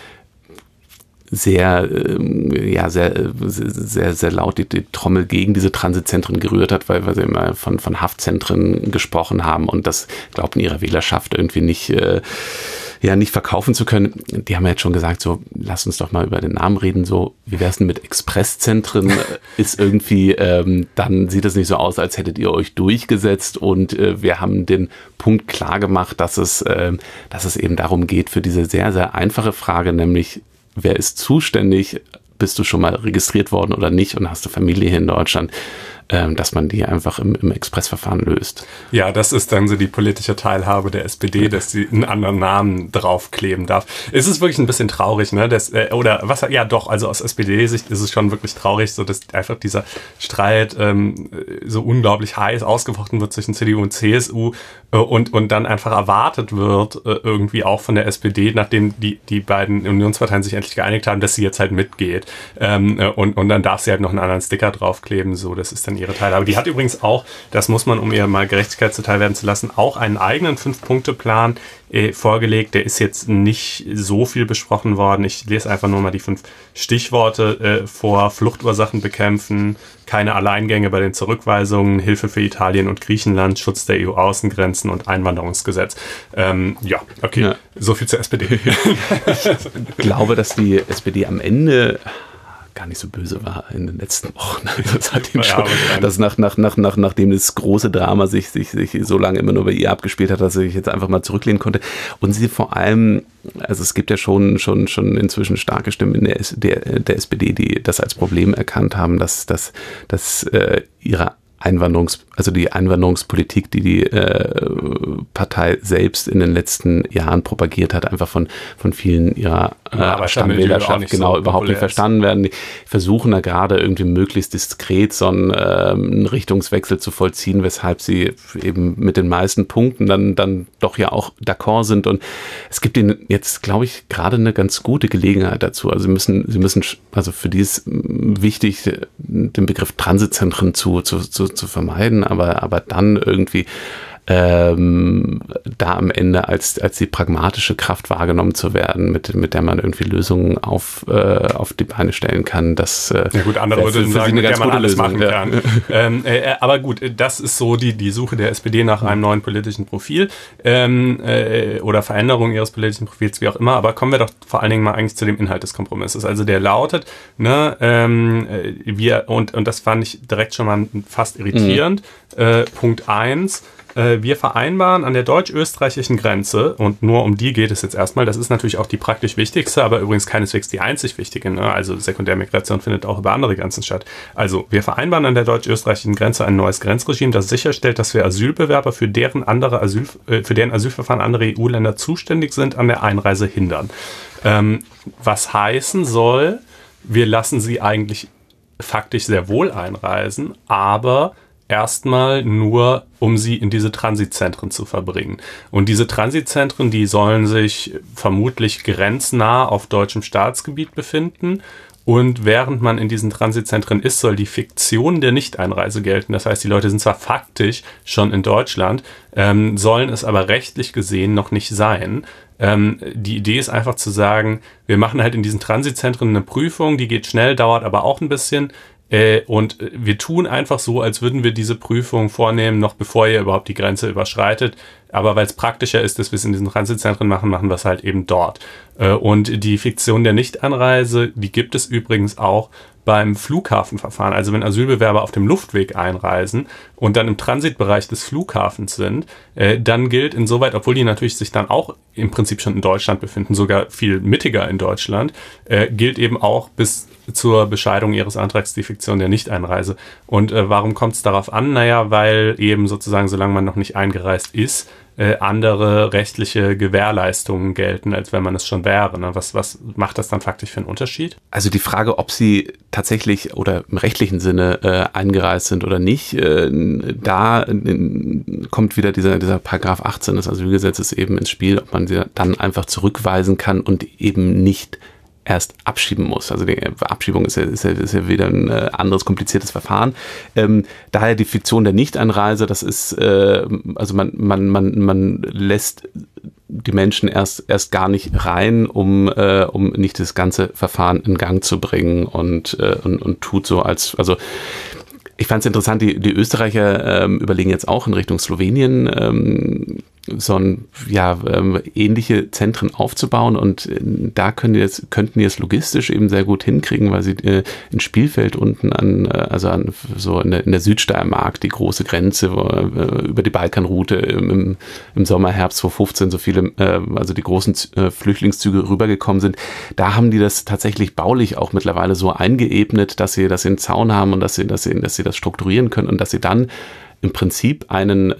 [SPEAKER 3] sehr laut die Trommel gegen diese Transitzentren gerührt hat, weil sie immer von Haftzentren gesprochen haben und das glaubten ihrer Wählerschaft irgendwie nicht verkaufen zu können. Die haben ja jetzt schon gesagt, so, lass uns doch mal über den Namen reden, so, wie wär's denn mit Expresszentren? Ist irgendwie, dann sieht es nicht so aus, als hättet ihr euch durchgesetzt und wir haben den Punkt klar gemacht, dass es eben darum geht, für diese sehr, sehr einfache Frage, nämlich, wer ist zuständig? Bist du schon mal registriert worden oder nicht? Und hast du Familie hier in Deutschland? Dass man die einfach im Expressverfahren löst.
[SPEAKER 2] Ja, das ist dann so die politische Teilhabe der SPD, dass sie einen anderen Namen draufkleben darf. Es ist wirklich ein bisschen traurig, ne? Also aus SPD-Sicht ist es schon wirklich traurig, so dass einfach dieser Streit so unglaublich heiß ausgefochten wird zwischen CDU und CSU und dann einfach erwartet wird, irgendwie auch von der SPD, nachdem die beiden Unionsparteien sich endlich geeinigt haben, dass sie jetzt halt mitgeht. Und dann darf sie halt noch einen anderen Sticker draufkleben, so, das ist dann ihre Teilhabe. Die hat übrigens auch, das muss man, um ihr mal Gerechtigkeit zuteil werden zu lassen, auch einen eigenen 5-Punkte-Plan vorgelegt. Der ist jetzt nicht so viel besprochen worden. Ich lese einfach nur mal die 5 Stichworte vor. Fluchtursachen bekämpfen, keine Alleingänge bei den Zurückweisungen, Hilfe für Italien und Griechenland, Schutz der EU-Außengrenzen und Einwanderungsgesetz. So viel zur SPD.
[SPEAKER 3] Ich glaube, dass die SPD am Ende gar nicht so böse war in den letzten Wochen. Nachdem das große Drama sich so lange immer nur bei ihr abgespielt hat, dass sie sich jetzt einfach mal zurücklehnen konnte. Und sie vor allem, also es gibt ja schon inzwischen starke Stimmen in der SPD, die das als Problem erkannt haben, dass ihre die Einwanderungspolitik, die Partei selbst in den letzten Jahren propagiert hat, einfach von vielen ihrer Stammwählerschaft überhaupt nicht verstanden werden. Die versuchen da gerade irgendwie möglichst diskret so einen Richtungswechsel zu vollziehen, weshalb sie eben mit den meisten Punkten dann doch ja auch d'accord sind. Und es gibt ihnen jetzt, glaube ich, gerade eine ganz gute Gelegenheit dazu. Also sie müssen, also für die ist wichtig, den Begriff Transitzentren zu vermeiden, aber dann irgendwie da am Ende als die pragmatische Kraft wahrgenommen zu werden, mit der man irgendwie Lösungen auf die Beine stellen kann. Das
[SPEAKER 2] ja gut, andere würden sagen, mit der man alles machen kann. Aber gut, das ist so die Suche der SPD nach einem neuen politischen Profil oder Veränderung ihres politischen Profils, wie auch immer. Aber kommen wir doch vor allen Dingen mal eigentlich zu dem Inhalt des Kompromisses. Also der lautet, und das fand ich direkt schon mal fast irritierend, Punkt 1, wir vereinbaren an der deutsch-österreichischen Grenze, und nur um die geht es jetzt erstmal, das ist natürlich auch die praktisch wichtigste, aber übrigens keineswegs die einzig wichtige, ne? Also Sekundärmigration findet auch über andere Grenzen statt. Also wir vereinbaren an der deutsch-österreichischen Grenze ein neues Grenzregime, das sicherstellt, dass wir Asylbewerber, für deren Asylverfahren andere EU-Länder zuständig sind, an der Einreise hindern. Was heißen soll, wir lassen sie eigentlich faktisch sehr wohl einreisen, aber erstmal nur, um sie in diese Transitzentren zu verbringen. Und diese Transitzentren, die sollen sich vermutlich grenznah auf deutschem Staatsgebiet befinden. Und während man in diesen Transitzentren ist, soll die Fiktion der Nichteinreise gelten. Das heißt, die Leute sind zwar faktisch schon in Deutschland, sollen es aber rechtlich gesehen noch nicht sein. Die Idee ist einfach zu sagen, wir machen halt in diesen Transitzentren eine Prüfung, die geht schnell, dauert aber auch ein bisschen. Und wir tun einfach so, als würden wir diese Prüfung vornehmen, noch bevor ihr überhaupt die Grenze überschreitet. Aber weil es praktischer ist, dass wir es in diesen Transitzentren machen, machen wir es halt eben dort. Und die Fiktion der Nichteinreise, die gibt es übrigens auch beim Flughafenverfahren. Also wenn Asylbewerber auf dem Luftweg einreisen und dann im Transitbereich des Flughafens sind, dann gilt insoweit, obwohl die natürlich sich dann auch im Prinzip schon in Deutschland befinden, sogar viel mittiger in Deutschland, gilt eben auch bis zur Bescheidung ihres Antrags die Fiktion der Nichteinreise. Und warum kommt es darauf an? Naja, weil eben sozusagen, solange man noch nicht eingereist ist, andere rechtliche Gewährleistungen gelten, als wenn man es schon wäre. Ne? Was macht das dann faktisch für einen Unterschied?
[SPEAKER 3] Also die Frage, ob sie tatsächlich oder im rechtlichen Sinne eingereist sind oder nicht, da kommt wieder dieser Paragraph 18 des Asylgesetzes eben ins Spiel, ob man sie dann einfach zurückweisen kann und eben nicht erst abschieben muss. Also die Abschiebung ist ja wieder ein anderes kompliziertes Verfahren. Daher die Fiktion der Nichteinreise, das ist, also man lässt die Menschen erst gar nicht rein, um nicht das ganze Verfahren in Gang zu bringen und tut so also ich fand es interessant, die Österreicher überlegen jetzt auch in Richtung Slowenien ähnliche Zentren aufzubauen, und da könnten die es logistisch eben sehr gut hinkriegen, weil sie in Spielfeld unten in der Südsteiermark, die große Grenze, über die Balkanroute im Sommer, Herbst 2015 so viele, also die großen Flüchtlingszüge rübergekommen sind, da haben die das tatsächlich baulich auch mittlerweile so eingeebnet, dass sie einen Zaun haben und dass sie das strukturieren können und dass sie dann im Prinzip eine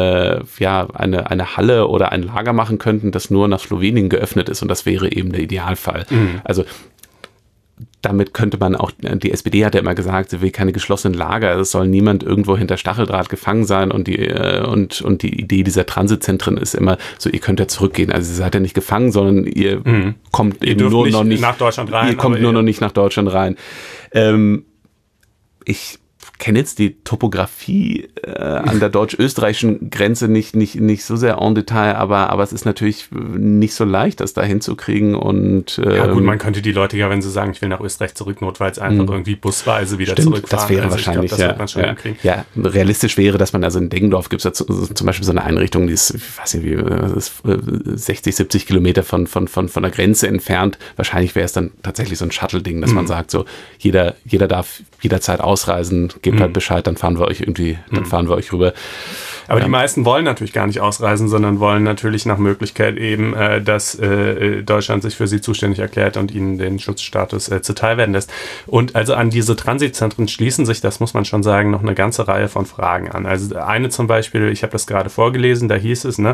[SPEAKER 3] Halle oder ein Lager machen könnten, das nur nach Slowenien geöffnet ist, und das wäre eben der Idealfall. Mhm. Also damit könnte man auch, die SPD hat ja immer gesagt, sie will keine geschlossenen Lager, es soll niemand irgendwo hinter Stacheldraht gefangen sein, und die Idee dieser Transitzentren ist immer so, ihr könnt ja zurückgehen, also ihr seid ja nicht gefangen, sondern ihr kommt eben nur noch nicht nach Deutschland rein. Ihr kommt nur noch nicht nach Deutschland rein. Ich kenne jetzt die Topografie an der deutsch-österreichischen Grenze nicht so sehr en Detail, aber es ist natürlich nicht so leicht, das da hinzukriegen. Und
[SPEAKER 2] ja gut, man könnte die Leute ja, wenn sie sagen, ich will nach Österreich zurück, notfalls einfach irgendwie busweise wieder zurückfahren.
[SPEAKER 3] Das wäre wahrscheinlich,
[SPEAKER 2] das wird man schon hinkriegen.
[SPEAKER 3] Ja, realistisch wäre, dass man also in Deggendorf gibt es zum Beispiel so eine Einrichtung, die ist, ich weiß nicht wie, 60, 70 Kilometer von der Grenze entfernt. Wahrscheinlich wäre es dann tatsächlich so ein Shuttle-Ding, dass man sagt, so jeder darf jederzeit ausreisen, gebt halt Bescheid, dann fahren wir euch rüber.
[SPEAKER 2] Aber die meisten wollen natürlich gar nicht ausreisen, sondern wollen natürlich nach Möglichkeit eben, dass Deutschland sich für sie zuständig erklärt und ihnen den Schutzstatus zuteil werden lässt. Und also an diese Transitzentren schließen sich, das muss man schon sagen, noch eine ganze Reihe von Fragen an. Also eine zum Beispiel, ich habe das gerade vorgelesen, da hieß es,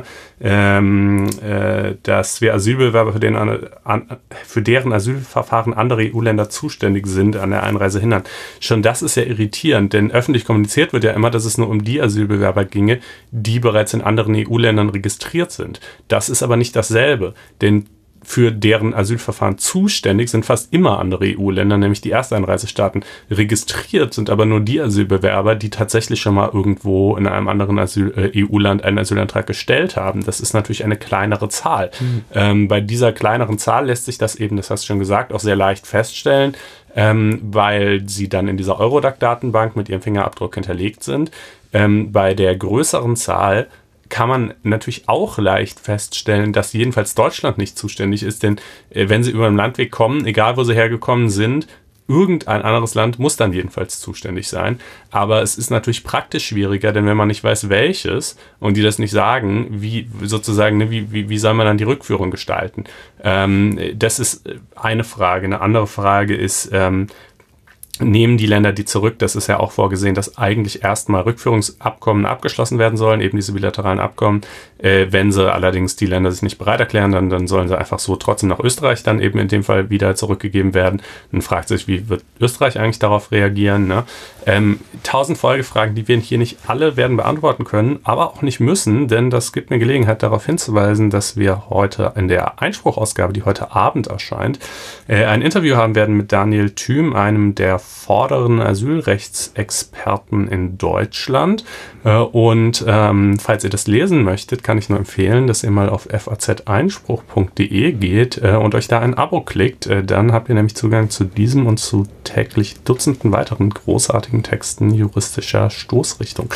[SPEAKER 2] dass wir Asylbewerber für deren Asylverfahren andere EU-Länder zuständig sind, an der Einreise hindern. Schon das ist ja irritierend, denn öffentlich kommuniziert wird ja immer, dass es nur um die Asylbewerber ginge, die bereits in anderen EU-Ländern registriert sind. Das ist aber nicht dasselbe, denn für deren Asylverfahren zuständig sind fast immer andere EU-Länder, nämlich die Ersteinreisestaaten. Registriert sind aber nur die Asylbewerber, die tatsächlich schon mal irgendwo in einem anderen EU-Land einen Asylantrag gestellt haben. Das ist natürlich eine kleinere Zahl. Bei dieser kleineren Zahl lässt sich das eben, das hast du schon gesagt, auch sehr leicht feststellen, weil sie dann in dieser Eurodac-Datenbank mit ihrem Fingerabdruck hinterlegt sind. Bei der größeren Zahl kann man natürlich auch leicht feststellen, dass jedenfalls Deutschland nicht zuständig ist, denn wenn sie über den Landweg kommen, egal wo sie hergekommen sind, irgendein anderes Land muss dann jedenfalls zuständig sein. Aber es ist natürlich praktisch schwieriger, denn wenn man nicht weiß, welches und die das nicht sagen, wie soll man dann die Rückführung gestalten? Das ist eine Frage. Eine andere Frage ist, nehmen die Länder die zurück, das ist ja auch vorgesehen, dass eigentlich erstmal Rückführungsabkommen abgeschlossen werden sollen, eben diese bilateralen Abkommen. Wenn sie allerdings die Länder sich nicht bereit erklären, dann sollen sie einfach so trotzdem nach Österreich dann eben in dem Fall wieder zurückgegeben werden. Dann fragt sich, wie wird Österreich eigentlich darauf reagieren? Ne? 1000 Folgefragen, die wir hier nicht alle werden beantworten können, aber auch nicht müssen, denn das gibt mir Gelegenheit, darauf hinzuweisen, dass wir heute in der Einspruchausgabe, die heute Abend erscheint, ein Interview haben werden mit Daniel Thüm, einem der vorderen Asylrechtsexperten in Deutschland. Und falls ihr das lesen möchtet, kann ich nur empfehlen, dass ihr mal auf faz-einspruch.de geht und euch da ein Abo klickt. Dann habt ihr nämlich Zugang zu diesem und zu täglich Dutzenden weiteren großartigen Texten juristischer Stoßrichtung.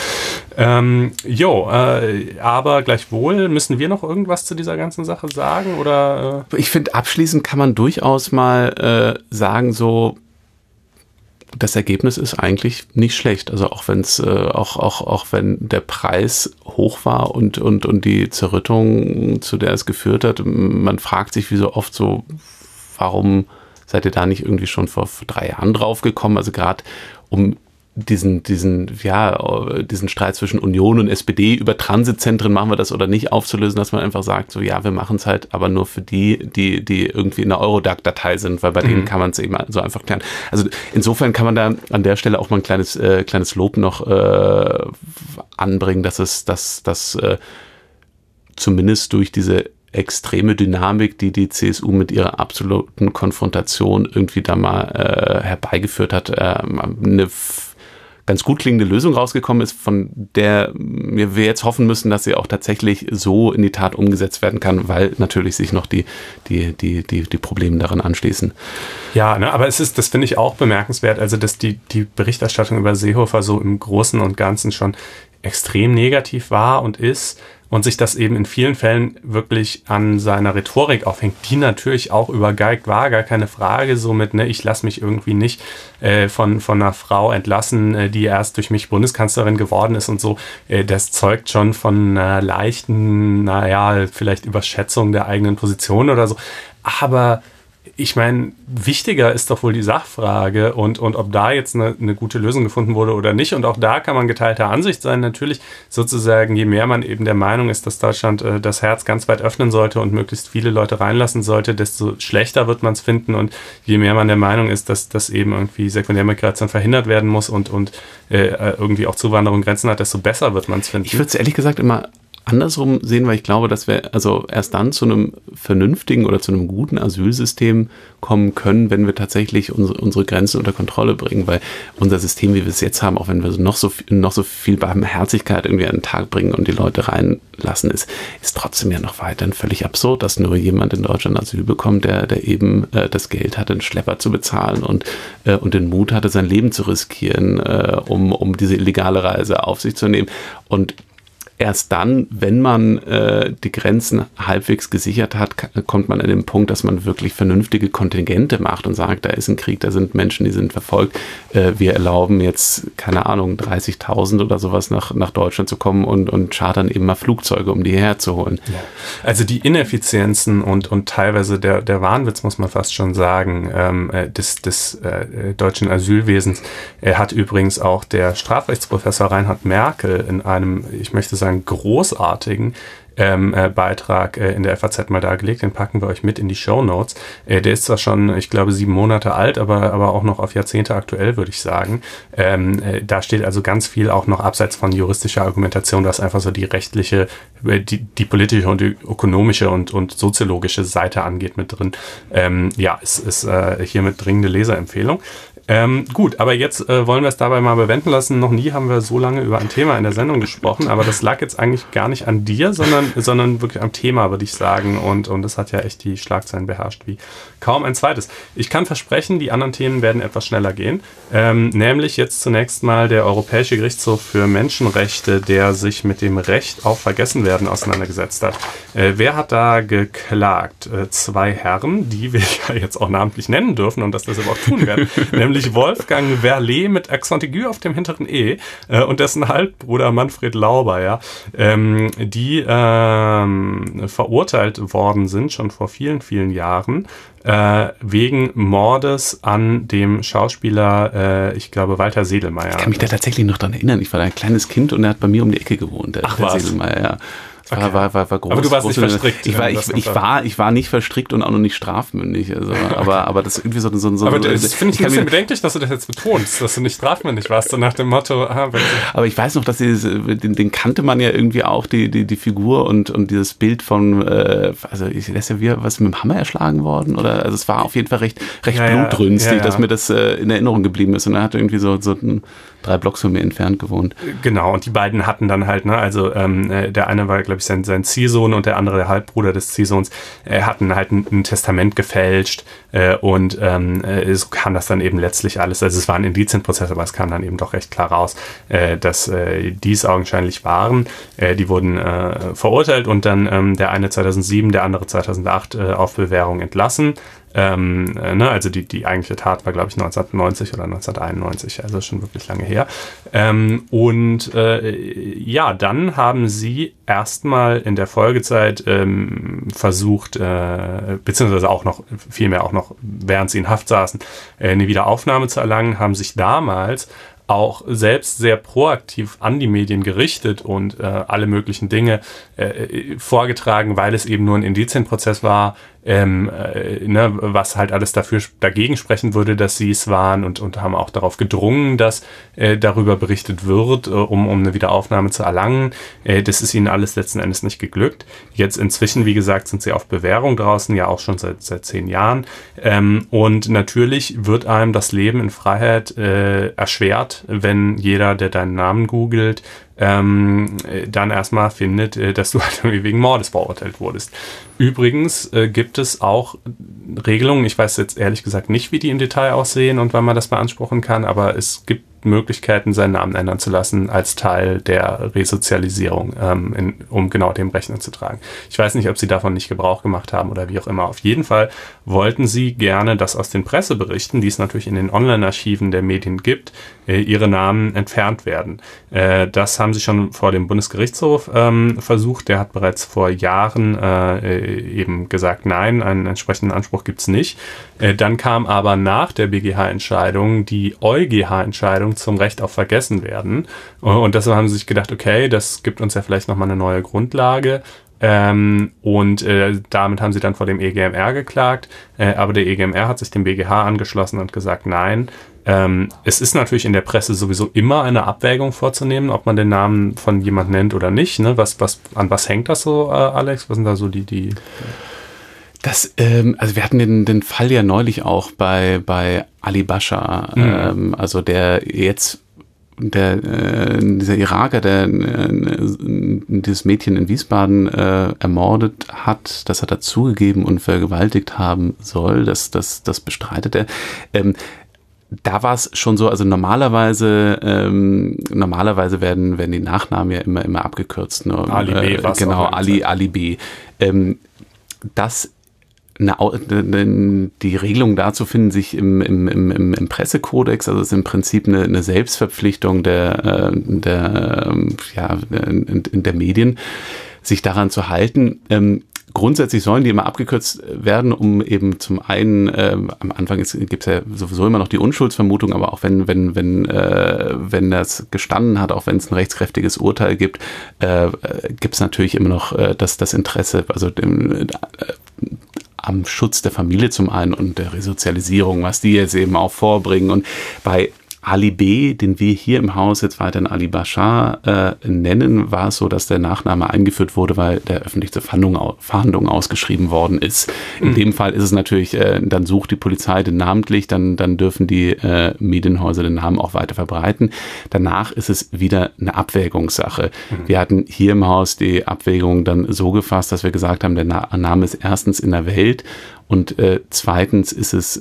[SPEAKER 2] Aber gleichwohl, müssen wir noch irgendwas zu dieser ganzen Sache sagen? Oder?
[SPEAKER 3] Ich finde, abschließend kann man durchaus mal sagen, so, das Ergebnis ist eigentlich nicht schlecht. Also auch wenn es auch wenn der Preis hoch war und die Zerrüttung, zu der es geführt hat, man fragt sich wie so oft so, warum seid ihr da nicht irgendwie schon vor 3 Jahren drauf gekommen? Also gerade um diesen Streit zwischen Union und SPD über Transitzentren, machen wir das oder nicht, aufzulösen, dass man einfach sagt, so ja, wir machen es halt, aber nur für die irgendwie in der Eurodac-Datei sind, weil bei denen kann man es eben so einfach klären. Also insofern kann man da an der Stelle auch mal ein kleines Lob noch anbringen, dass zumindest durch diese extreme Dynamik, die CSU mit ihrer absoluten Konfrontation irgendwie da mal herbeigeführt hat, eine ganz gut klingende Lösung rausgekommen ist, von der wir jetzt hoffen müssen, dass sie auch tatsächlich so in die Tat umgesetzt werden kann, weil natürlich sich noch die Probleme daran anschließen.
[SPEAKER 2] Ja, ne, aber das finde ich auch bemerkenswert, also dass die Berichterstattung über Seehofer so im Großen und Ganzen schon extrem negativ war und ist und sich das eben in vielen Fällen wirklich an seiner Rhetorik aufhängt, die natürlich auch übergeigt war, gar keine Frage, somit, ne, ich lasse mich irgendwie nicht von einer Frau entlassen, die erst durch mich Bundeskanzlerin geworden ist und so. Das zeugt schon von einer leichten, vielleicht Überschätzung der eigenen Position oder so. Aber ich meine, wichtiger ist doch wohl die Sachfrage und ob da jetzt eine gute Lösung gefunden wurde oder nicht. Und auch da kann man geteilter Ansicht sein. Natürlich sozusagen, je mehr man eben der Meinung ist, dass Deutschland das Herz ganz weit öffnen sollte und möglichst viele Leute reinlassen sollte, desto schlechter wird man es finden. Und je mehr man der Meinung ist, dass eben irgendwie Sekundärmigration verhindert werden muss und irgendwie auch Zuwanderung Grenzen hat, desto besser wird man es finden.
[SPEAKER 3] Ich würde es ehrlich gesagt immer andersrum sehen, weil ich glaube, dass wir also erst dann zu einem vernünftigen oder zu einem guten Asylsystem kommen können, wenn wir tatsächlich unsere Grenzen unter Kontrolle bringen, weil unser System, wie wir es jetzt haben, auch wenn wir noch so viel Barmherzigkeit irgendwie an den Tag bringen und die Leute reinlassen, ist trotzdem ja noch weiterhin völlig absurd, dass nur jemand in Deutschland Asyl bekommt, der eben das Geld hatte, einen Schlepper zu bezahlen und den Mut hatte, sein Leben zu riskieren, um diese illegale Reise auf sich zu nehmen. Und erst dann, wenn man die Grenzen halbwegs gesichert hat, kommt man an den Punkt, dass man wirklich vernünftige Kontingente macht und sagt, da ist ein Krieg, da sind Menschen, die sind verfolgt. Wir erlauben jetzt, keine Ahnung, 30.000 oder sowas nach Deutschland zu kommen und chartern eben mal Flugzeuge, um die herzuholen.
[SPEAKER 2] Ja. Also die Ineffizienzen und teilweise der Wahnwitz, muss man fast schon sagen, des deutschen Asylwesens hat übrigens auch der Strafrechtsprofessor Reinhard Merkel in einem, ich möchte sagen, großartigen Beitrag in der FAZ mal dargelegt, den packen wir euch mit in die Shownotes. Der ist zwar schon, ich glaube, 7 Monate alt, aber auch noch auf Jahrzehnte aktuell, würde ich sagen. Da steht also ganz viel auch noch abseits von juristischer Argumentation, was einfach so die rechtliche, die politische und die ökonomische und soziologische Seite angeht, mit drin. Es ist hiermit dringende Leserempfehlung. Gut, aber jetzt wollen wir es dabei mal bewenden lassen. Noch nie haben wir so lange über ein Thema in der Sendung gesprochen, aber das lag jetzt eigentlich gar nicht an dir, sondern wirklich am Thema, würde ich sagen. Und das hat ja echt die Schlagzeilen beherrscht wie kaum ein zweites. Ich kann versprechen, die anderen Themen werden etwas schneller gehen. Nämlich jetzt zunächst mal der Europäische Gerichtshof für Menschenrechte, der sich mit dem Recht auf Vergessenwerden auseinandergesetzt hat. Wer hat da geklagt? 2 Herren, die wir ja jetzt auch namentlich nennen dürfen und das aber auch tun werden. Nämlich Wolfgang Verlet mit Accent aigu auf dem hinteren E und dessen Halbbruder Manfred Lauber, ja, die verurteilt worden sind, schon vor vielen, vielen Jahren, wegen Mordes an dem Schauspieler, ich glaube, Walter Sedelmeier. Ich
[SPEAKER 3] kann mich da tatsächlich noch dran erinnern. Ich war da ein kleines Kind und er hat bei mir um die Ecke gewohnt, der Sedelmeier, ja. Okay. War groß.
[SPEAKER 2] Aber du warst nicht verstrickt.
[SPEAKER 3] Ich war nicht verstrickt und auch noch nicht strafmündig. Also, aber das ist irgendwie so
[SPEAKER 2] aber das finde ich ein bisschen bedenklich, dass du das jetzt betonst, dass du nicht strafmündig warst, so nach dem Motto.
[SPEAKER 3] Aber ich weiß noch, dass den kannte man ja irgendwie auch, die Figur und dieses Bild von, also der ist ja was mit dem Hammer erschlagen worden, oder? Also es war auf jeden Fall recht blutrünstig, dass mir das in Erinnerung geblieben ist. Und er hat irgendwie so 3 Blocks von mir entfernt gewohnt.
[SPEAKER 2] Genau, und die beiden hatten dann halt, also der eine war, glaube ich, sein Ziehsohn und der andere der Halbbruder des Ziehsohns, hatten halt ein Testament gefälscht und so kam das dann eben letztlich alles. Also es war ein Indizienprozess, aber es kam dann eben doch recht klar raus, dass die es augenscheinlich waren. Die wurden verurteilt und dann der eine 2007, der andere 2008 auf Bewährung entlassen. Also die eigentliche Tat war, glaube ich, 1990 oder 1991, also schon wirklich lange her. Dann haben sie erstmal in der Folgezeit versucht, beziehungsweise auch noch, vielmehr auch noch, während sie in Haft saßen, eine Wiederaufnahme zu erlangen, haben sich damals auch selbst sehr proaktiv an die Medien gerichtet und alle möglichen Dinge vorgetragen, weil es eben nur ein Indizienprozess war, was halt alles dagegen sprechen würde, dass sie es waren und haben auch darauf gedrungen, dass darüber berichtet wird, um eine Wiederaufnahme zu erlangen. Das ist ihnen alles letzten Endes nicht geglückt. Jetzt inzwischen, wie gesagt, sind sie auf Bewährung draußen, ja auch schon seit 10 Jahren. Und natürlich wird einem das Leben in Freiheit erschwert, wenn jeder, der deinen Namen googelt, dann erstmal findet, dass du halt irgendwie wegen Mordes verurteilt wurdest. Übrigens gibt es auch Regelungen, ich weiß jetzt ehrlich gesagt nicht, wie die im Detail aussehen und wann man das beanspruchen kann, aber es gibt Möglichkeiten, seinen Namen ändern zu lassen als Teil der Resozialisierung, um genau dem Rechnung zu tragen. Ich weiß nicht, ob sie davon nicht Gebrauch gemacht haben oder wie auch immer. Auf jeden Fall wollten sie gerne, dass aus den Presseberichten, die es natürlich in den Online-Archiven der Medien gibt, ihre Namen entfernt werden. Das haben sie schon vor dem Bundesgerichtshof versucht. Der hat bereits vor Jahren eben gesagt, nein, einen entsprechenden Anspruch gibt's nicht. Dann kam aber nach der BGH-Entscheidung die EuGH-Entscheidung zum Recht auf Vergessenwerden. Und deshalb haben sie sich gedacht, okay, das gibt uns ja vielleicht nochmal eine neue Grundlage. Damit haben sie dann vor dem EGMR geklagt. Aber der EGMR hat sich dem BGH angeschlossen und gesagt, nein. Es ist natürlich in der Presse sowieso immer eine Abwägung vorzunehmen, ob man den Namen von jemand nennt oder nicht. Ne? An was hängt das so, Alex? Was sind da so die
[SPEAKER 3] also wir hatten den Fall ja neulich auch bei Ali Bascha, also der jetzt dieser Iraker, der dieses Mädchen in Wiesbaden ermordet hat, das hat er zugegeben und vergewaltigt haben soll, das bestreitet er. da war es schon so, also normalerweise werden die Nachnamen ja immer abgekürzt. Ne?
[SPEAKER 2] Ali B.
[SPEAKER 3] Genau, Ali B. Die Regelungen dazu finden sich im Pressekodex, also es ist im Prinzip eine Selbstverpflichtung der Medien, sich daran zu halten. Grundsätzlich sollen die immer abgekürzt werden, um eben zum einen, am Anfang gibt es ja sowieso immer noch die Unschuldsvermutung, aber auch wenn das gestanden hat, auch wenn es ein rechtskräftiges Urteil gibt, gibt es natürlich immer noch das Interesse, also am Schutz der Familie zum einen und der Resozialisierung, was die jetzt eben auch vorbringen. Und bei Ali B., den wir hier im Haus jetzt weiterhin Ali Bashar nennen, war es so, dass der Nachname eingeführt wurde, weil der öffentlich zur Fahndung ausgeschrieben worden ist. In dem Fall ist es natürlich, dann sucht die Polizei den namentlich, dann dürfen die Medienhäuser den Namen auch weiter verbreiten. Danach ist es wieder eine Abwägungssache. Wir hatten hier im Haus die Abwägung dann so gefasst, dass wir gesagt haben, der Name ist erstens in der Welt und zweitens ist es,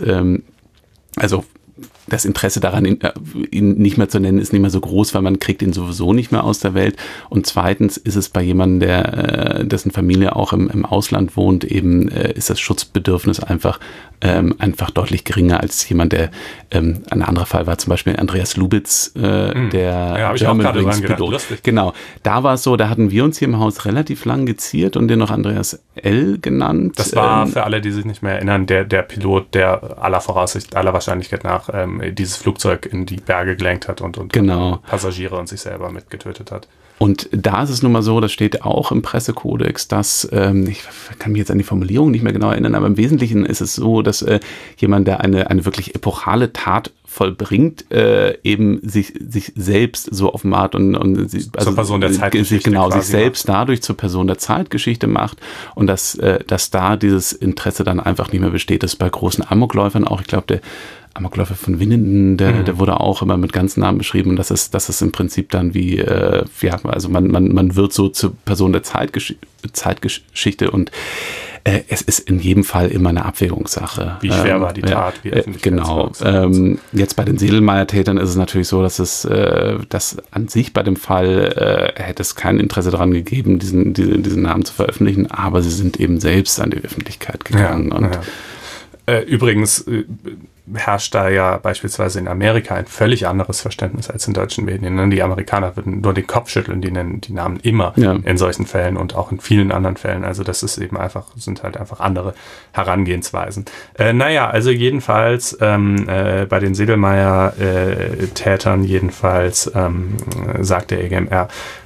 [SPEAKER 3] das Interesse daran, ihn nicht mehr zu nennen, ist nicht mehr so groß, weil man kriegt ihn sowieso nicht mehr aus der Welt. Und zweitens ist es bei jemandem, dessen Familie auch im Ausland wohnt, eben ist das Schutzbedürfnis einfach deutlich geringer als jemand, der ein anderer Fall war, zum Beispiel Andreas Lubitz, der
[SPEAKER 2] German Wings Pilot.
[SPEAKER 3] Genau, da war es so, da hatten wir uns hier im Haus relativ lang geziert und den noch Andreas L. genannt.
[SPEAKER 2] Das war für alle, die sich nicht mehr erinnern, der Pilot, der aller Wahrscheinlichkeit nach dieses Flugzeug in die Berge gelenkt hat und Passagiere und sich selber mitgetötet hat.
[SPEAKER 3] Und da ist es nun mal so, das steht auch im Pressekodex, dass, ich kann mich jetzt an die Formulierung nicht mehr genau erinnern, aber im Wesentlichen ist es so, dass jemand, der eine wirklich epochale Tat vollbringt, eben sich selbst so offenbart und
[SPEAKER 2] zur Person der Zeitgeschichte
[SPEAKER 3] sich selbst dadurch zur Person der Zeitgeschichte macht und dass da dieses Interesse dann einfach nicht mehr besteht. Das ist bei großen Amokläufern auch, ich glaube, der Amokläufer von Winnenden, der wurde auch immer mit ganzen Namen beschrieben und das ist im Prinzip dann wie, also man wird so zur Person der Zeitgeschichte und es ist in jedem Fall immer eine Abwägungssache.
[SPEAKER 2] Wie schwer war die Tat? Wie
[SPEAKER 3] genau. Jetzt bei den Sedelmeier-Tätern ist es natürlich so, dass dass an sich bei dem Fall hätte es kein Interesse daran gegeben, diesen Namen zu veröffentlichen, aber sie sind eben selbst an die Öffentlichkeit gegangen.
[SPEAKER 2] Übrigens herrscht da ja beispielsweise in Amerika ein völlig anderes Verständnis als in deutschen Medien. Die Amerikaner würden nur den Kopf schütteln, die nennen die Namen immer in solchen Fällen und auch in vielen anderen Fällen. Also das ist eben sind halt einfach andere Herangehensweisen. Also jedenfalls bei den Sedelmeier-Tätern jedenfalls sagt der EGMR,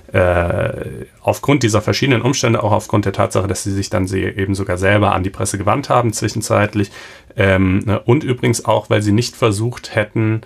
[SPEAKER 2] aufgrund dieser verschiedenen Umstände, auch aufgrund der Tatsache, dass sie sich dann eben sogar selber an die Presse gewandt haben zwischenzeitlich und übrigens auch, weil sie nicht versucht hätten,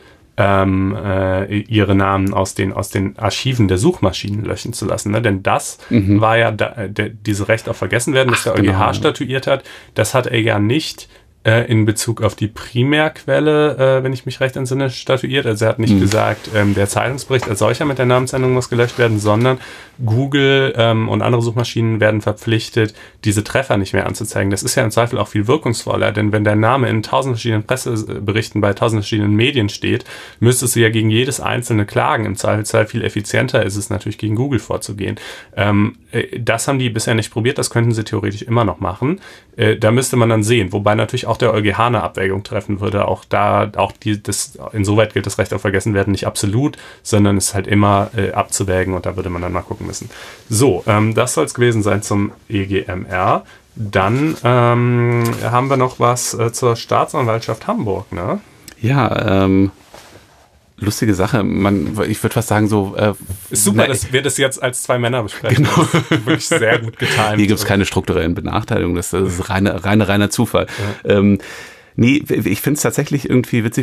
[SPEAKER 2] ihre Namen aus den Archiven der Suchmaschinen löschen zu lassen. Ne? Denn das war ja diese Recht auf Vergessenwerden, das der EuGH statuiert hat, das hat er ja nicht in Bezug auf die Primärquelle, wenn ich mich recht entsinne, statuiert. Also er hat nicht gesagt, der Zeitungsbericht als solcher mit der Namensendung muss gelöscht werden, sondern Google und andere Suchmaschinen werden verpflichtet, diese Treffer nicht mehr anzuzeigen. Das ist ja im Zweifel auch viel wirkungsvoller, denn wenn der Name in 1000 verschiedenen Presseberichten bei 1000 verschiedenen Medien steht, müsstest du ja gegen jedes einzelne klagen. Im Zweifelsfall viel effizienter ist es natürlich, gegen Google vorzugehen. Das haben die bisher nicht probiert, das könnten sie theoretisch immer noch machen. Da müsste man dann sehen, wobei natürlich auch der EuGH eine Abwägung treffen würde. Insoweit gilt das Recht auf Vergessenwerden nicht absolut, sondern es ist halt immer abzuwägen und da würde man dann mal gucken müssen. So, das soll es gewesen sein zum EGMR. Dann haben wir noch was zur Staatsanwaltschaft Hamburg, ne?
[SPEAKER 3] Ja, lustige Sache. Ich würde fast sagen so...
[SPEAKER 2] ist super, dass wir das jetzt als zwei Männer besprechen. Genau. Das ist wirklich sehr gut getimt.
[SPEAKER 3] Hier gibt es keine strukturellen Benachteiligungen. Das ist reiner Zufall. Ja. Nee, ich finde es tatsächlich irgendwie witzig,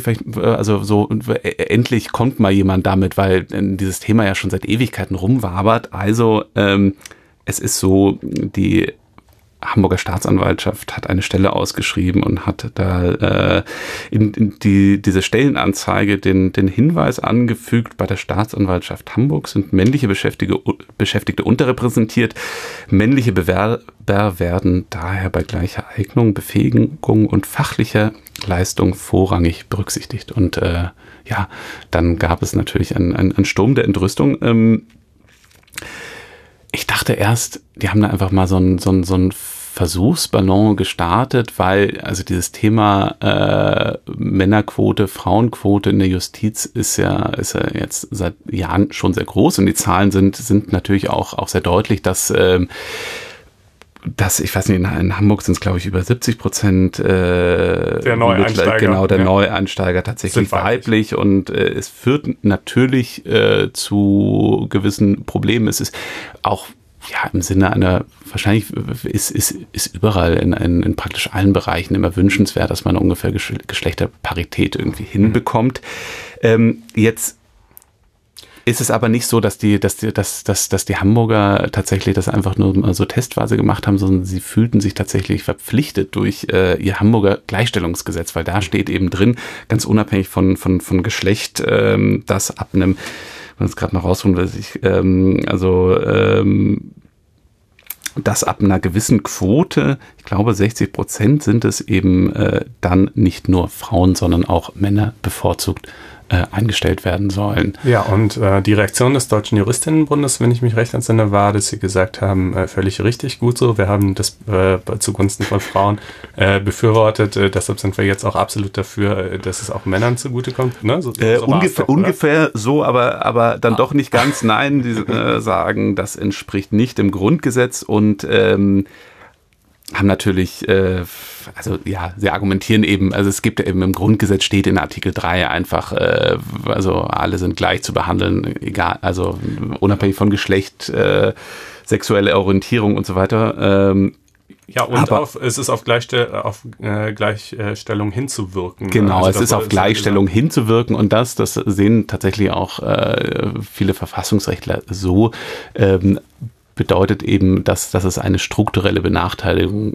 [SPEAKER 3] endlich kommt mal jemand damit, weil dieses Thema ja schon seit Ewigkeiten rumwabert. Also es ist so, die Hamburger Staatsanwaltschaft hat eine Stelle ausgeschrieben und hat da in diese Stellenanzeige den Hinweis angefügt, bei der Staatsanwaltschaft Hamburg sind männliche Beschäftigte unterrepräsentiert. Männliche Bewerber werden daher bei gleicher Eignung, Befähigung und fachlicher Leistung vorrangig berücksichtigt. Und dann gab es natürlich einen Sturm der Entrüstung. Ich dachte erst, die haben da einfach mal so einen Versuchsballon gestartet, weil also dieses Thema Männerquote, Frauenquote in der Justiz ist ja jetzt seit Jahren schon sehr groß, und die Zahlen sind natürlich auch sehr deutlich, dass ich weiß nicht, in Hamburg sind es, glaube ich, über 70%
[SPEAKER 2] der Neueinsteiger.
[SPEAKER 3] Genau, der Neueinsteiger tatsächlich weiblich, und es führt natürlich zu gewissen Problemen. Es ist auch im Sinne einer, wahrscheinlich ist überall in praktisch allen Bereichen immer wünschenswert, dass man ungefähr Geschlechterparität irgendwie hinbekommt. Jetzt ist es aber nicht so, dass die Hamburger tatsächlich das einfach nur mal so testweise gemacht haben, sondern sie fühlten sich tatsächlich verpflichtet durch ihr Hamburger Gleichstellungsgesetz, weil da steht eben drin, ganz unabhängig von Geschlecht, dass ab einem, wenn es gerade noch rausholen will, dass ab einer gewissen Quote, ich glaube 60% sind es eben dann nicht nur Frauen, sondern auch Männer bevorzugt eingestellt werden sollen.
[SPEAKER 2] Ja, und die Reaktion des Deutschen Juristinnenbundes, wenn ich mich recht entsinne, war, dass sie gesagt haben, völlig richtig, gut so, wir haben das zugunsten von Frauen befürwortet, deshalb sind wir jetzt auch absolut dafür, dass es auch Männern zugutekommt. Ne?
[SPEAKER 3] Ungefähr so, aber dann doch nicht ganz. Nein, die sagen, das entspricht nicht dem Grundgesetz, und haben natürlich, sie argumentieren eben, also es gibt ja eben im Grundgesetz steht in Artikel 3 einfach, also alle sind gleich zu behandeln, egal, also unabhängig von Geschlecht, sexuelle Orientierung und so weiter.
[SPEAKER 2] Es ist auf Gleichstellung hinzuwirken.
[SPEAKER 3] Genau, also es ist auf Gleichstellung hinzuwirken, und das sehen tatsächlich auch viele Verfassungsrechtler so, bedeutet eben, dass es einer strukturellen Benachteiligung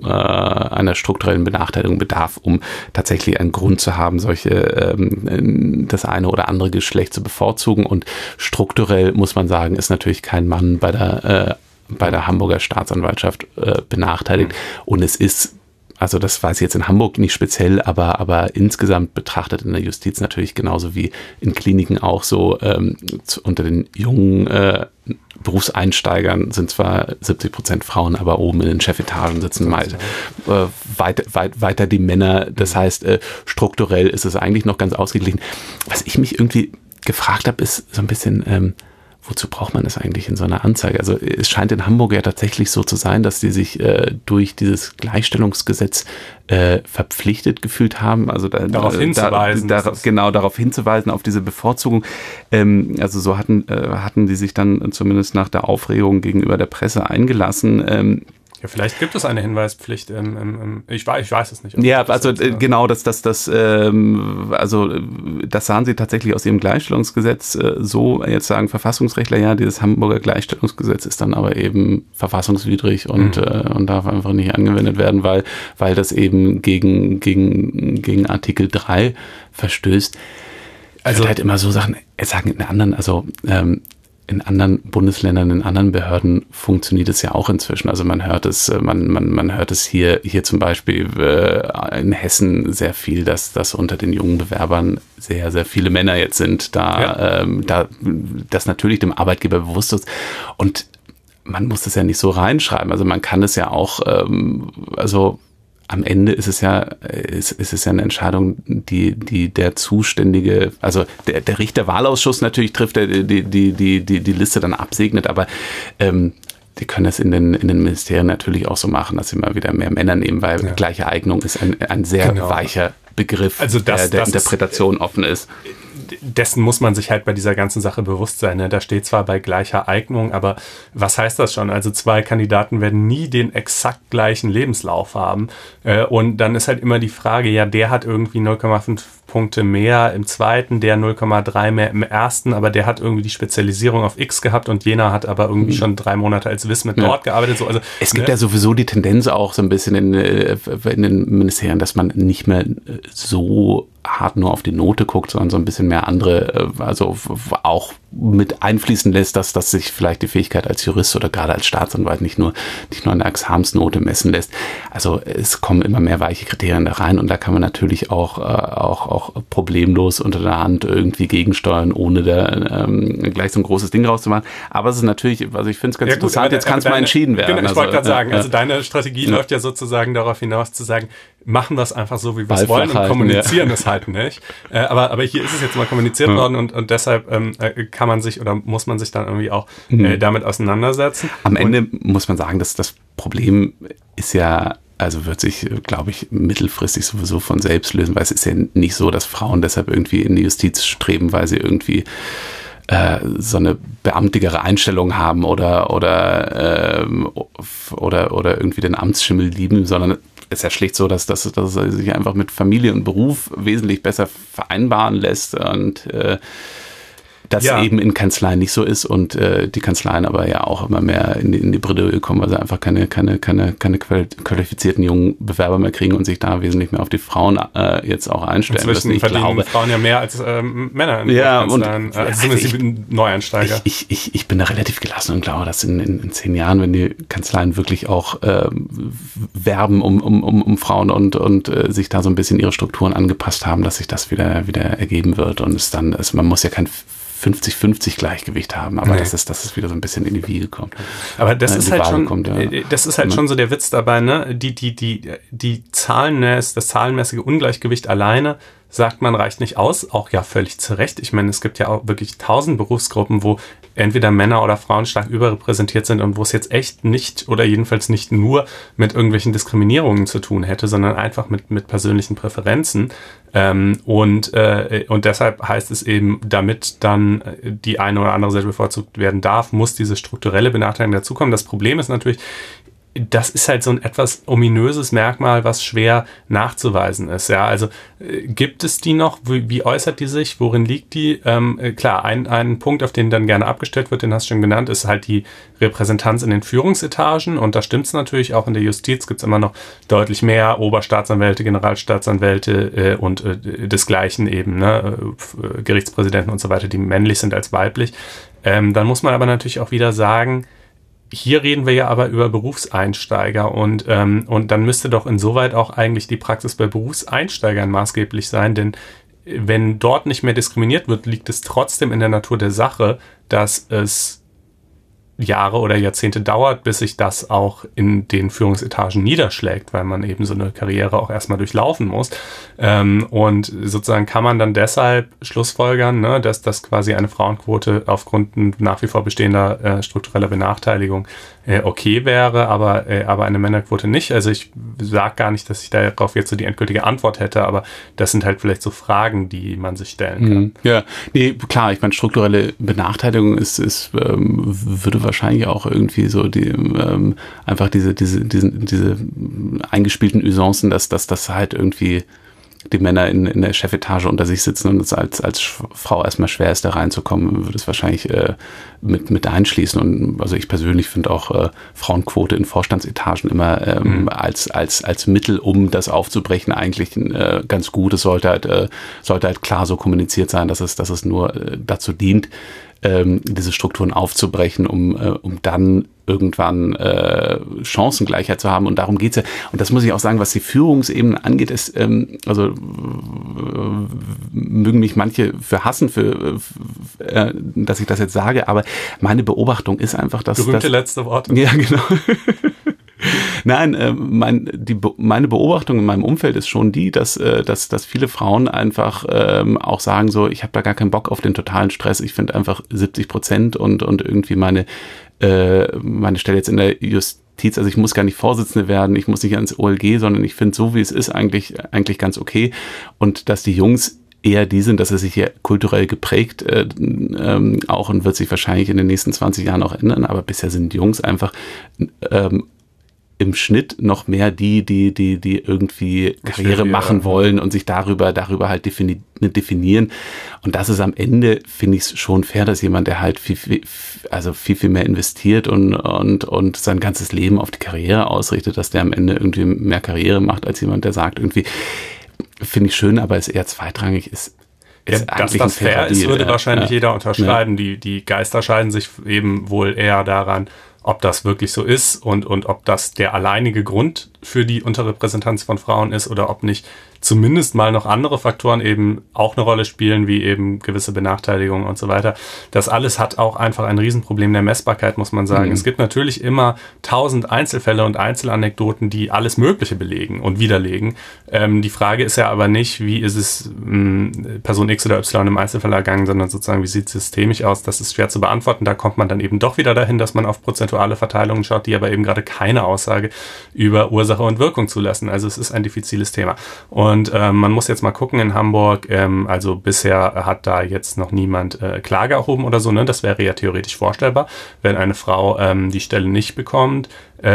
[SPEAKER 3] bedarf, um tatsächlich einen Grund zu haben, solche das eine oder andere Geschlecht zu bevorzugen. Und strukturell muss man sagen, ist natürlich kein Mann bei der Hamburger Staatsanwaltschaft benachteiligt. Und es ist, also das weiß ich jetzt in Hamburg nicht speziell, aber insgesamt betrachtet in der Justiz natürlich genauso wie in Kliniken auch so, unter den jungen Berufseinsteigern sind zwar 70% Frauen, aber oben in den Chefetagen sitzen weiter die Männer. Das heißt, strukturell ist es eigentlich noch ganz ausgeglichen. Was ich mich irgendwie gefragt habe, ist so ein bisschen, wozu braucht man das eigentlich in so einer Anzeige? Also es scheint in Hamburg ja tatsächlich so zu sein, dass die sich durch dieses Gleichstellungsgesetz verpflichtet gefühlt haben. Also
[SPEAKER 2] darauf hinzuweisen.
[SPEAKER 3] Darauf hinzuweisen, auf diese Bevorzugung. Also so hatten die sich dann zumindest nach der Aufregung gegenüber der Presse eingelassen.
[SPEAKER 2] Ja, vielleicht gibt es eine Hinweispflicht. Ich weiß es nicht.
[SPEAKER 3] Ja, also genau, das sahen sie tatsächlich aus ihrem Gleichstellungsgesetz so. Jetzt sagen Verfassungsrechtler, ja, dieses Hamburger Gleichstellungsgesetz ist dann aber eben verfassungswidrig und darf einfach nicht angewendet werden, weil das eben gegen Artikel 3 verstößt. Also halt immer so sagen in anderen Bundesländern, in anderen Behörden funktioniert es ja auch inzwischen. Also man hört es hier zum Beispiel in Hessen sehr viel, dass unter den jungen Bewerbern sehr, sehr viele Männer jetzt sind, da das natürlich dem Arbeitgeber bewusst ist. Und man muss das ja nicht so reinschreiben. Also man kann es ja auch, am Ende ist es ja eine Entscheidung, die der zuständige, also der Richterwahlausschuss natürlich trifft, der die Liste dann absegnet, aber die können das in den Ministerien natürlich auch so machen, dass sie mal wieder mehr Männer nehmen, weil gleiche Eignung ist ein sehr weicher Begriff, also der Interpretation offen ist.
[SPEAKER 2] Dessen muss man sich halt bei dieser ganzen Sache bewusst sein. Ne? Da steht zwar bei gleicher Eignung, aber was heißt das schon? Also 2 Kandidaten werden nie den exakt gleichen Lebenslauf haben. Und dann ist halt immer die Frage, ja, der hat irgendwie 0,5 Punkte mehr im zweiten, der 0,3 mehr im ersten, aber der hat irgendwie die Spezialisierung auf X gehabt und jener hat aber irgendwie schon 3 Monate als Wismit dort gearbeitet. So, also,
[SPEAKER 3] es gibt ja sowieso die Tendenz auch so ein bisschen in den Ministerien, dass man nicht mehr so hart nur auf die Note guckt, sondern so ein bisschen mehr andere, also auch mit einfließen lässt, dass sich vielleicht die Fähigkeit als Jurist oder gerade als Staatsanwalt nicht nur an der Examensnote messen lässt. Also es kommen immer mehr weiche Kriterien da rein und da kann man natürlich auch problemlos unter der Hand irgendwie gegensteuern, ohne da gleich so ein großes Ding rauszumachen. Aber es ist natürlich, also ich finde es ganz interessant, jetzt kann es mal entschieden werden.
[SPEAKER 2] Genau, ich wollte gerade sagen, also deine Strategie läuft ja sozusagen darauf hinaus zu sagen, machen wir es einfach so, wie wir es wollen und kommunizieren es halt nicht. Aber hier ist es jetzt mal kommuniziert worden und deshalb kann man sich oder muss man sich dann irgendwie auch damit auseinandersetzen.
[SPEAKER 3] Am Ende muss man sagen, dass das Problem ist ja, also wird sich, glaube ich, mittelfristig sowieso von selbst lösen, weil es ist ja nicht so, dass Frauen deshalb irgendwie in die Justiz streben, weil sie irgendwie so eine beamtigere Einstellung haben oder irgendwie den Amtsschimmel lieben, sondern es ist ja schlicht so, dass es sich einfach mit Familie und Beruf wesentlich besser vereinbaren lässt und das eben in Kanzleien nicht so ist und die Kanzleien aber ja auch immer mehr in die Bredouille kommen, weil sie einfach keine qualifizierten jungen Bewerber mehr kriegen und sich da wesentlich mehr auf die Frauen jetzt auch einstellen.
[SPEAKER 2] Inzwischen verdienen Frauen ja mehr als Männer in Kanzleien, zumindest die Neueinsteiger.
[SPEAKER 3] Ich bin da relativ gelassen und glaube, dass in 10 Jahren, wenn die Kanzleien wirklich auch werben um Frauen und sich da so ein bisschen ihre Strukturen angepasst haben, dass sich das wieder ergeben wird und es dann ist, man muss ja kein 50-50 Gleichgewicht haben, aber das ist wieder so ein bisschen in die Wiege kommt.
[SPEAKER 2] Aber das ist halt schon, das ist halt schon so der Witz dabei, ne? Die das zahlenmäßige Ungleichgewicht alleine, sagt man, reicht nicht aus, auch ja völlig zu Recht. Ich meine, es gibt ja auch wirklich 1000 Berufsgruppen, wo entweder Männer oder Frauen stark überrepräsentiert sind und wo es jetzt echt nicht oder jedenfalls nicht nur mit irgendwelchen Diskriminierungen zu tun hätte, sondern einfach mit persönlichen Präferenzen. Und deshalb heißt es eben, damit dann die eine oder andere Seite bevorzugt werden darf, muss diese strukturelle Benachteiligung dazukommen. Das Problem ist natürlich, das ist halt so ein etwas ominöses Merkmal, was schwer nachzuweisen ist. Ja, also gibt es die noch? Wie äußert die sich? Worin liegt die? Klar, ein Punkt, auf den dann gerne abgestellt wird, den hast du schon genannt, ist halt die Repräsentanz in den Führungsetagen. Und da stimmt es natürlich, auch in der Justiz gibt es immer noch deutlich mehr Oberstaatsanwälte, Generalstaatsanwälte und desgleichen eben, ne? Gerichtspräsidenten und so weiter, die männlich sind als weiblich. Dann muss man aber natürlich auch wieder sagen, hier reden wir ja aber über Berufseinsteiger und dann müsste doch insoweit auch eigentlich die Praxis bei Berufseinsteigern maßgeblich sein, denn wenn dort nicht mehr diskriminiert wird, liegt es trotzdem in der Natur der Sache, dass es Jahre oder Jahrzehnte dauert, bis sich das auch in den Führungsetagen niederschlägt, weil man eben so eine Karriere auch erstmal durchlaufen muss. Und sozusagen kann man dann deshalb schlussfolgern, ne, dass das quasi eine Frauenquote aufgrund nach wie vor bestehender struktureller Benachteiligung okay wäre, aber eine Männerquote nicht. Also ich sage gar nicht, dass ich darauf jetzt so die endgültige Antwort hätte, aber das sind halt vielleicht so Fragen, die man sich stellen kann.
[SPEAKER 3] Ja, nee, klar, ich meine, strukturelle Benachteiligung würde wahrscheinlich auch irgendwie so einfach diese eingespielten Usancen, dass das halt irgendwie die Männer in der Chefetage unter sich sitzen und es als Frau erstmal schwer ist, da reinzukommen, würde es wahrscheinlich mit einschließen. Und also ich persönlich finde auch Frauenquote in Vorstandsetagen immer als Mittel, um das aufzubrechen, eigentlich ganz gut. Es sollte halt klar so kommuniziert sein, dass es nur dazu dient, diese Strukturen aufzubrechen, um dann irgendwann Chancengleichheit zu haben. Und darum geht's ja. Und das muss ich auch sagen, was die Führungsebene angeht, ist, also mögen mich manche für hassen, dass ich das jetzt sage, aber meine Beobachtung ist einfach, dass
[SPEAKER 2] berühmte letzte Worte.
[SPEAKER 3] Ja, genau. Nein, meine Beobachtung in meinem Umfeld ist schon die, dass viele Frauen einfach auch sagen so, ich habe da gar keinen Bock auf den totalen Stress, ich finde einfach 70% und irgendwie meine Stelle jetzt in der Justiz, also ich muss gar nicht Vorsitzende werden, ich muss nicht ans OLG, sondern ich finde so, wie es ist, eigentlich ganz okay. Und dass die Jungs eher die sind, dass er sich hier kulturell geprägt auch und wird sich wahrscheinlich in den nächsten 20 Jahren auch ändern, aber bisher sind Jungs einfach im Schnitt noch mehr die irgendwie Karriere machen wollen und sich darüber halt definieren. Und das ist am Ende, finde ich es schon fair, dass jemand, der halt viel mehr investiert und sein ganzes Leben auf die Karriere ausrichtet, dass der am Ende irgendwie mehr Karriere macht als jemand, der sagt irgendwie, finde ich schön, aber ist eher zweitrangig, ist
[SPEAKER 2] Dass das fair ist, würde wahrscheinlich jeder unterschreiben. Die Geister scheiden sich eben wohl eher daran, ob das wirklich so ist und ob das der alleinige Grund für die Unterrepräsentanz von Frauen ist oder ob nicht zumindest mal noch andere Faktoren eben auch eine Rolle spielen, wie eben gewisse Benachteiligungen und so weiter. Das alles hat auch einfach ein Riesenproblem der Messbarkeit, muss man sagen. Es gibt natürlich immer 1000 Einzelfälle und Einzelanekdoten, die alles Mögliche belegen und widerlegen. Die Frage ist ja aber nicht, wie ist es Person X oder Y im Einzelfall ergangen, sondern sozusagen, wie sieht es systemisch aus? Das ist schwer zu beantworten. Da kommt man dann eben doch wieder dahin, dass man auf prozentuale Verteilungen schaut, die aber eben gerade keine Aussage über Ursache und Wirkung zulassen. Also es ist ein diffiziles Thema. Und man muss jetzt mal gucken in Hamburg, also bisher hat da jetzt noch niemand Klage erhoben oder so, ne? Das wäre ja theoretisch vorstellbar, wenn eine Frau die Stelle nicht bekommt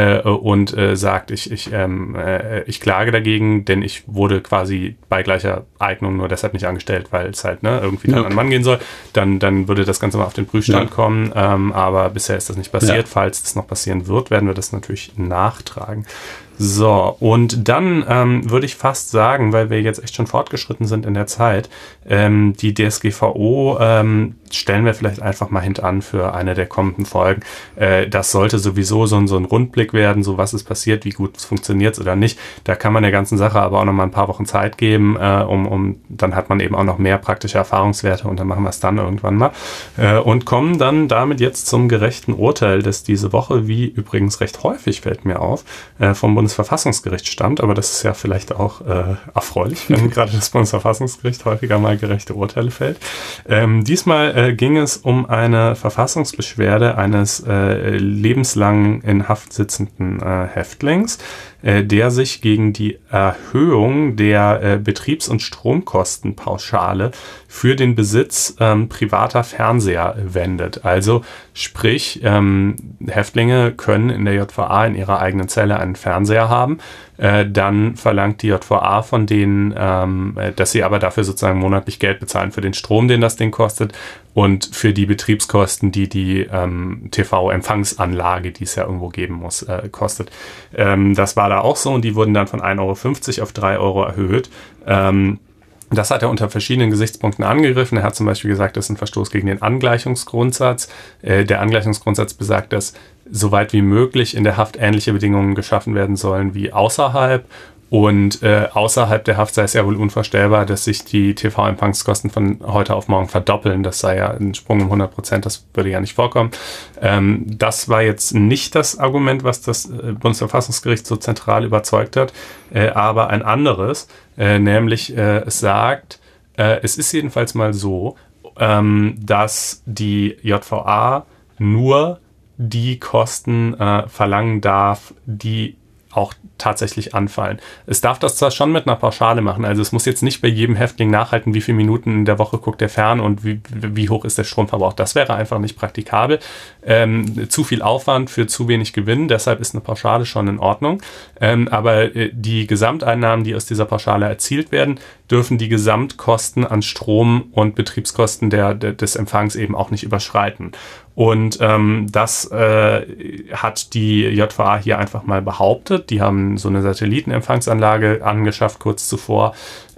[SPEAKER 2] und sagt, ich klage dagegen, denn ich wurde quasi bei gleicher Eignung nur deshalb nicht angestellt, weil es halt irgendwie dann an einen Mann gehen soll, dann würde das Ganze mal auf den Prüfstand kommen, aber bisher ist das nicht passiert. Falls das noch passieren wird, werden wir das natürlich nachtragen. So, und dann würde ich fast sagen, weil wir jetzt echt schon fortgeschritten sind in der Zeit, die DSGVO stellen wir vielleicht einfach mal hintan für eine der kommenden Folgen. Das sollte sowieso so ein Rundblick werden, so was ist passiert, wie gut funktioniert es oder nicht. Da kann man der ganzen Sache aber auch noch mal ein paar Wochen Zeit geben, dann hat man eben auch noch mehr praktische Erfahrungswerte und dann machen wir es dann irgendwann mal. Und kommen dann damit jetzt zum gerechten Urteil, das diese Woche, wie übrigens recht häufig fällt mir auf, vom Bundesverfassungsgericht stammt, aber das ist ja vielleicht auch erfreulich, wenn gerade das Bundesverfassungsgericht häufiger mal gerechte Urteile fällt. Diesmal ging es um eine Verfassungsbeschwerde eines lebenslang in Haft sitzenden Häftlings, der sich gegen die Erhöhung der Betriebs- und Stromkostenpauschale für den Besitz privater Fernseher wendet. Also sprich, Häftlinge können in der JVA in ihrer eigenen Zelle einen Fernseher haben. Dann verlangt die JVA von denen, dass sie aber dafür sozusagen monatlich Geld bezahlen für den Strom, den das Ding kostet und für die Betriebskosten, die TV-Empfangsanlage, die es ja irgendwo geben muss, kostet. Das war da auch so und die wurden dann von 1,50 € auf 3 € erhöht. Das hat er unter verschiedenen Gesichtspunkten angegriffen. Er hat zum Beispiel gesagt, das ist ein Verstoß gegen den Angleichungsgrundsatz. Der Angleichungsgrundsatz besagt, dass soweit wie möglich in der Haft ähnliche Bedingungen geschaffen werden sollen wie außerhalb. Und außerhalb der Haft sei es ja wohl unvorstellbar, dass sich die TV-Empfangskosten von heute auf morgen verdoppeln. Das sei ja ein Sprung um 100%, das würde ja nicht vorkommen. Das war jetzt nicht das Argument, was das Bundesverfassungsgericht so zentral überzeugt hat, aber ein anderes, nämlich es sagt, es ist jedenfalls mal so, dass die JVA nur die Kosten verlangen darf, die auch tatsächlich anfallen. Es darf das zwar schon mit einer Pauschale machen, also es muss jetzt nicht bei jedem Häftling nachhalten, wie viele Minuten in der Woche guckt er fern und wie hoch ist der Stromverbrauch. Das wäre einfach nicht praktikabel. Zu viel Aufwand für zu wenig Gewinn, deshalb ist eine Pauschale schon in Ordnung. Aber die Gesamteinnahmen, die aus dieser Pauschale erzielt werden, dürfen die Gesamtkosten an Strom und Betriebskosten des Empfangs eben auch nicht überschreiten. Und das hat die JVA hier einfach mal behauptet. Die haben so eine Satellitenempfangsanlage angeschafft kurz zuvor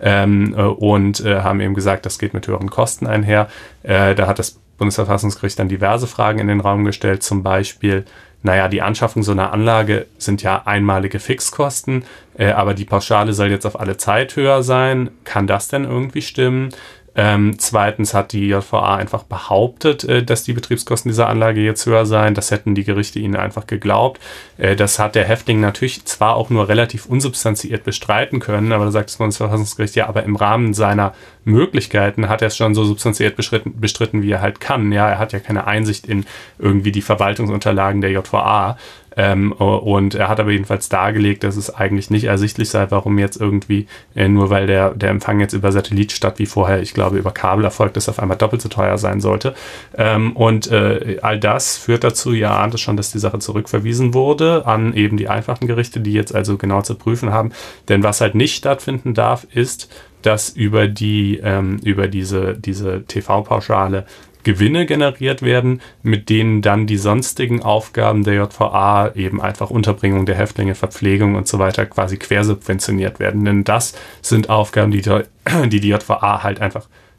[SPEAKER 2] und haben eben gesagt, das geht mit höheren Kosten einher. Da hat das Bundesverfassungsgericht dann diverse Fragen in den Raum gestellt, zum Beispiel, die Anschaffung so einer Anlage sind ja einmalige Fixkosten, aber die Pauschale soll jetzt auf alle Zeit höher sein. Kann das denn irgendwie stimmen? Zweitens hat die JVA einfach behauptet, dass die Betriebskosten dieser Anlage jetzt höher seien. Das hätten die Gerichte ihnen einfach geglaubt. Das hat der Häftling natürlich zwar auch nur relativ unsubstanziiert bestreiten können, aber da sagt das Bundesverfassungsgericht, ja, aber im Rahmen seiner Möglichkeiten hat er es schon so substanziiert bestritten, wie er halt kann. Ja, er hat ja keine Einsicht in irgendwie die Verwaltungsunterlagen der JVA. Und er hat aber jedenfalls dargelegt, dass es eigentlich nicht ersichtlich sei, warum jetzt irgendwie, nur weil der Empfang jetzt über Satellit statt wie vorher, ich glaube, über Kabel erfolgt ist, auf einmal doppelt so teuer sein sollte. All das führt dazu, ihr ahnt es schon, dass die Sache zurückverwiesen wurde an eben die einfachen Gerichte, die jetzt also genau zu prüfen haben. Denn was halt nicht stattfinden darf, ist, dass über diese TV-Pauschale Gewinne generiert werden, mit denen dann die sonstigen Aufgaben der JVA, eben einfach Unterbringung der Häftlinge, Verpflegung und so weiter, quasi quersubventioniert werden. Denn das sind Aufgaben, die die JVA halt einfach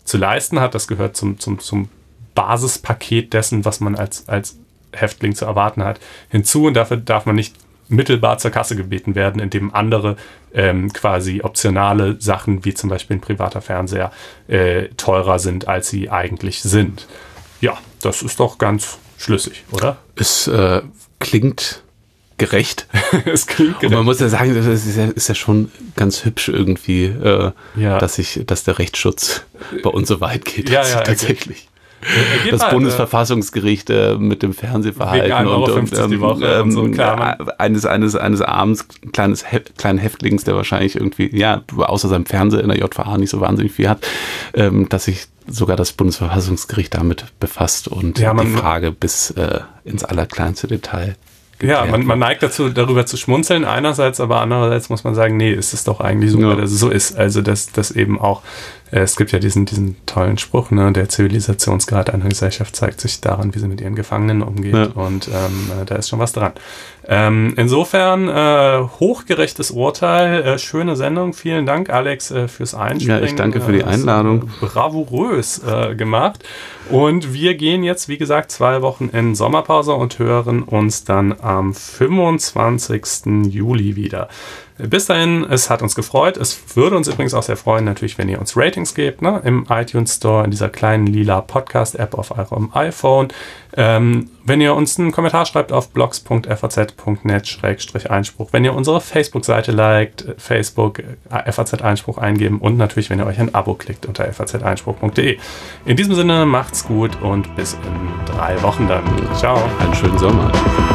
[SPEAKER 2] zu leisten hat. Das gehört zum Basispaket dessen, was man als Häftling zu erwarten hat, hinzu. Und dafür darf man nicht mittelbar zur Kasse gebeten werden, indem andere quasi optionale Sachen, wie zum Beispiel ein privater Fernseher, teurer sind, als sie eigentlich sind. Ja, das ist doch ganz schlüssig, oder?
[SPEAKER 3] Es klingt gerecht.
[SPEAKER 2] Es klingt gerecht.
[SPEAKER 3] Und man muss ja sagen, das ist ja schon ganz hübsch irgendwie, dass der Rechtsschutz bei uns so weit geht.
[SPEAKER 2] Ja,
[SPEAKER 3] tatsächlich. Das Bundesverfassungsgericht mit dem Fernsehverhalten
[SPEAKER 2] und die Woche und so, klar,
[SPEAKER 3] eines Abends kleinen Häftlings, der wahrscheinlich irgendwie, außer seinem Fernseher in der JVA nicht so wahnsinnig viel hat, dass sich sogar das Bundesverfassungsgericht damit befasst und die Frage bis ins allerkleinste Detail.
[SPEAKER 2] Ja, man neigt dazu, darüber zu schmunzeln einerseits, aber andererseits muss man sagen, nee, es ist doch eigentlich super, dass es so ist. Also, dass eben auch, es gibt ja diesen tollen Spruch, ne, der Zivilisationsgrad einer Gesellschaft zeigt sich daran, wie sie mit ihren Gefangenen umgeht. Ja. Und da ist schon was dran. Insofern, hochgerechtes Urteil, schöne Sendung. Vielen Dank, Alex, fürs Einspringen.
[SPEAKER 3] Ja, ich danke für die Einladung.
[SPEAKER 2] Bravourös gemacht. Und wir gehen jetzt, wie gesagt, 2 Wochen in Sommerpause und hören uns dann am 25. Juli wieder. Bis dahin, es hat uns gefreut. Es würde uns übrigens auch sehr freuen, natürlich, wenn ihr uns Ratings gebt, ne? Im iTunes Store, in dieser kleinen lila Podcast-App auf eurem iPhone. Wenn ihr uns einen Kommentar schreibt auf blogs.faz.net/Einspruch. Wenn ihr unsere Facebook-Seite liked, Facebook FAZ Einspruch eingeben und natürlich, wenn ihr euch ein Abo klickt unter fazeinspruch.de. In diesem Sinne, macht's gut und bis in 3 Wochen dann. Ciao.
[SPEAKER 3] Einen schönen Sommer.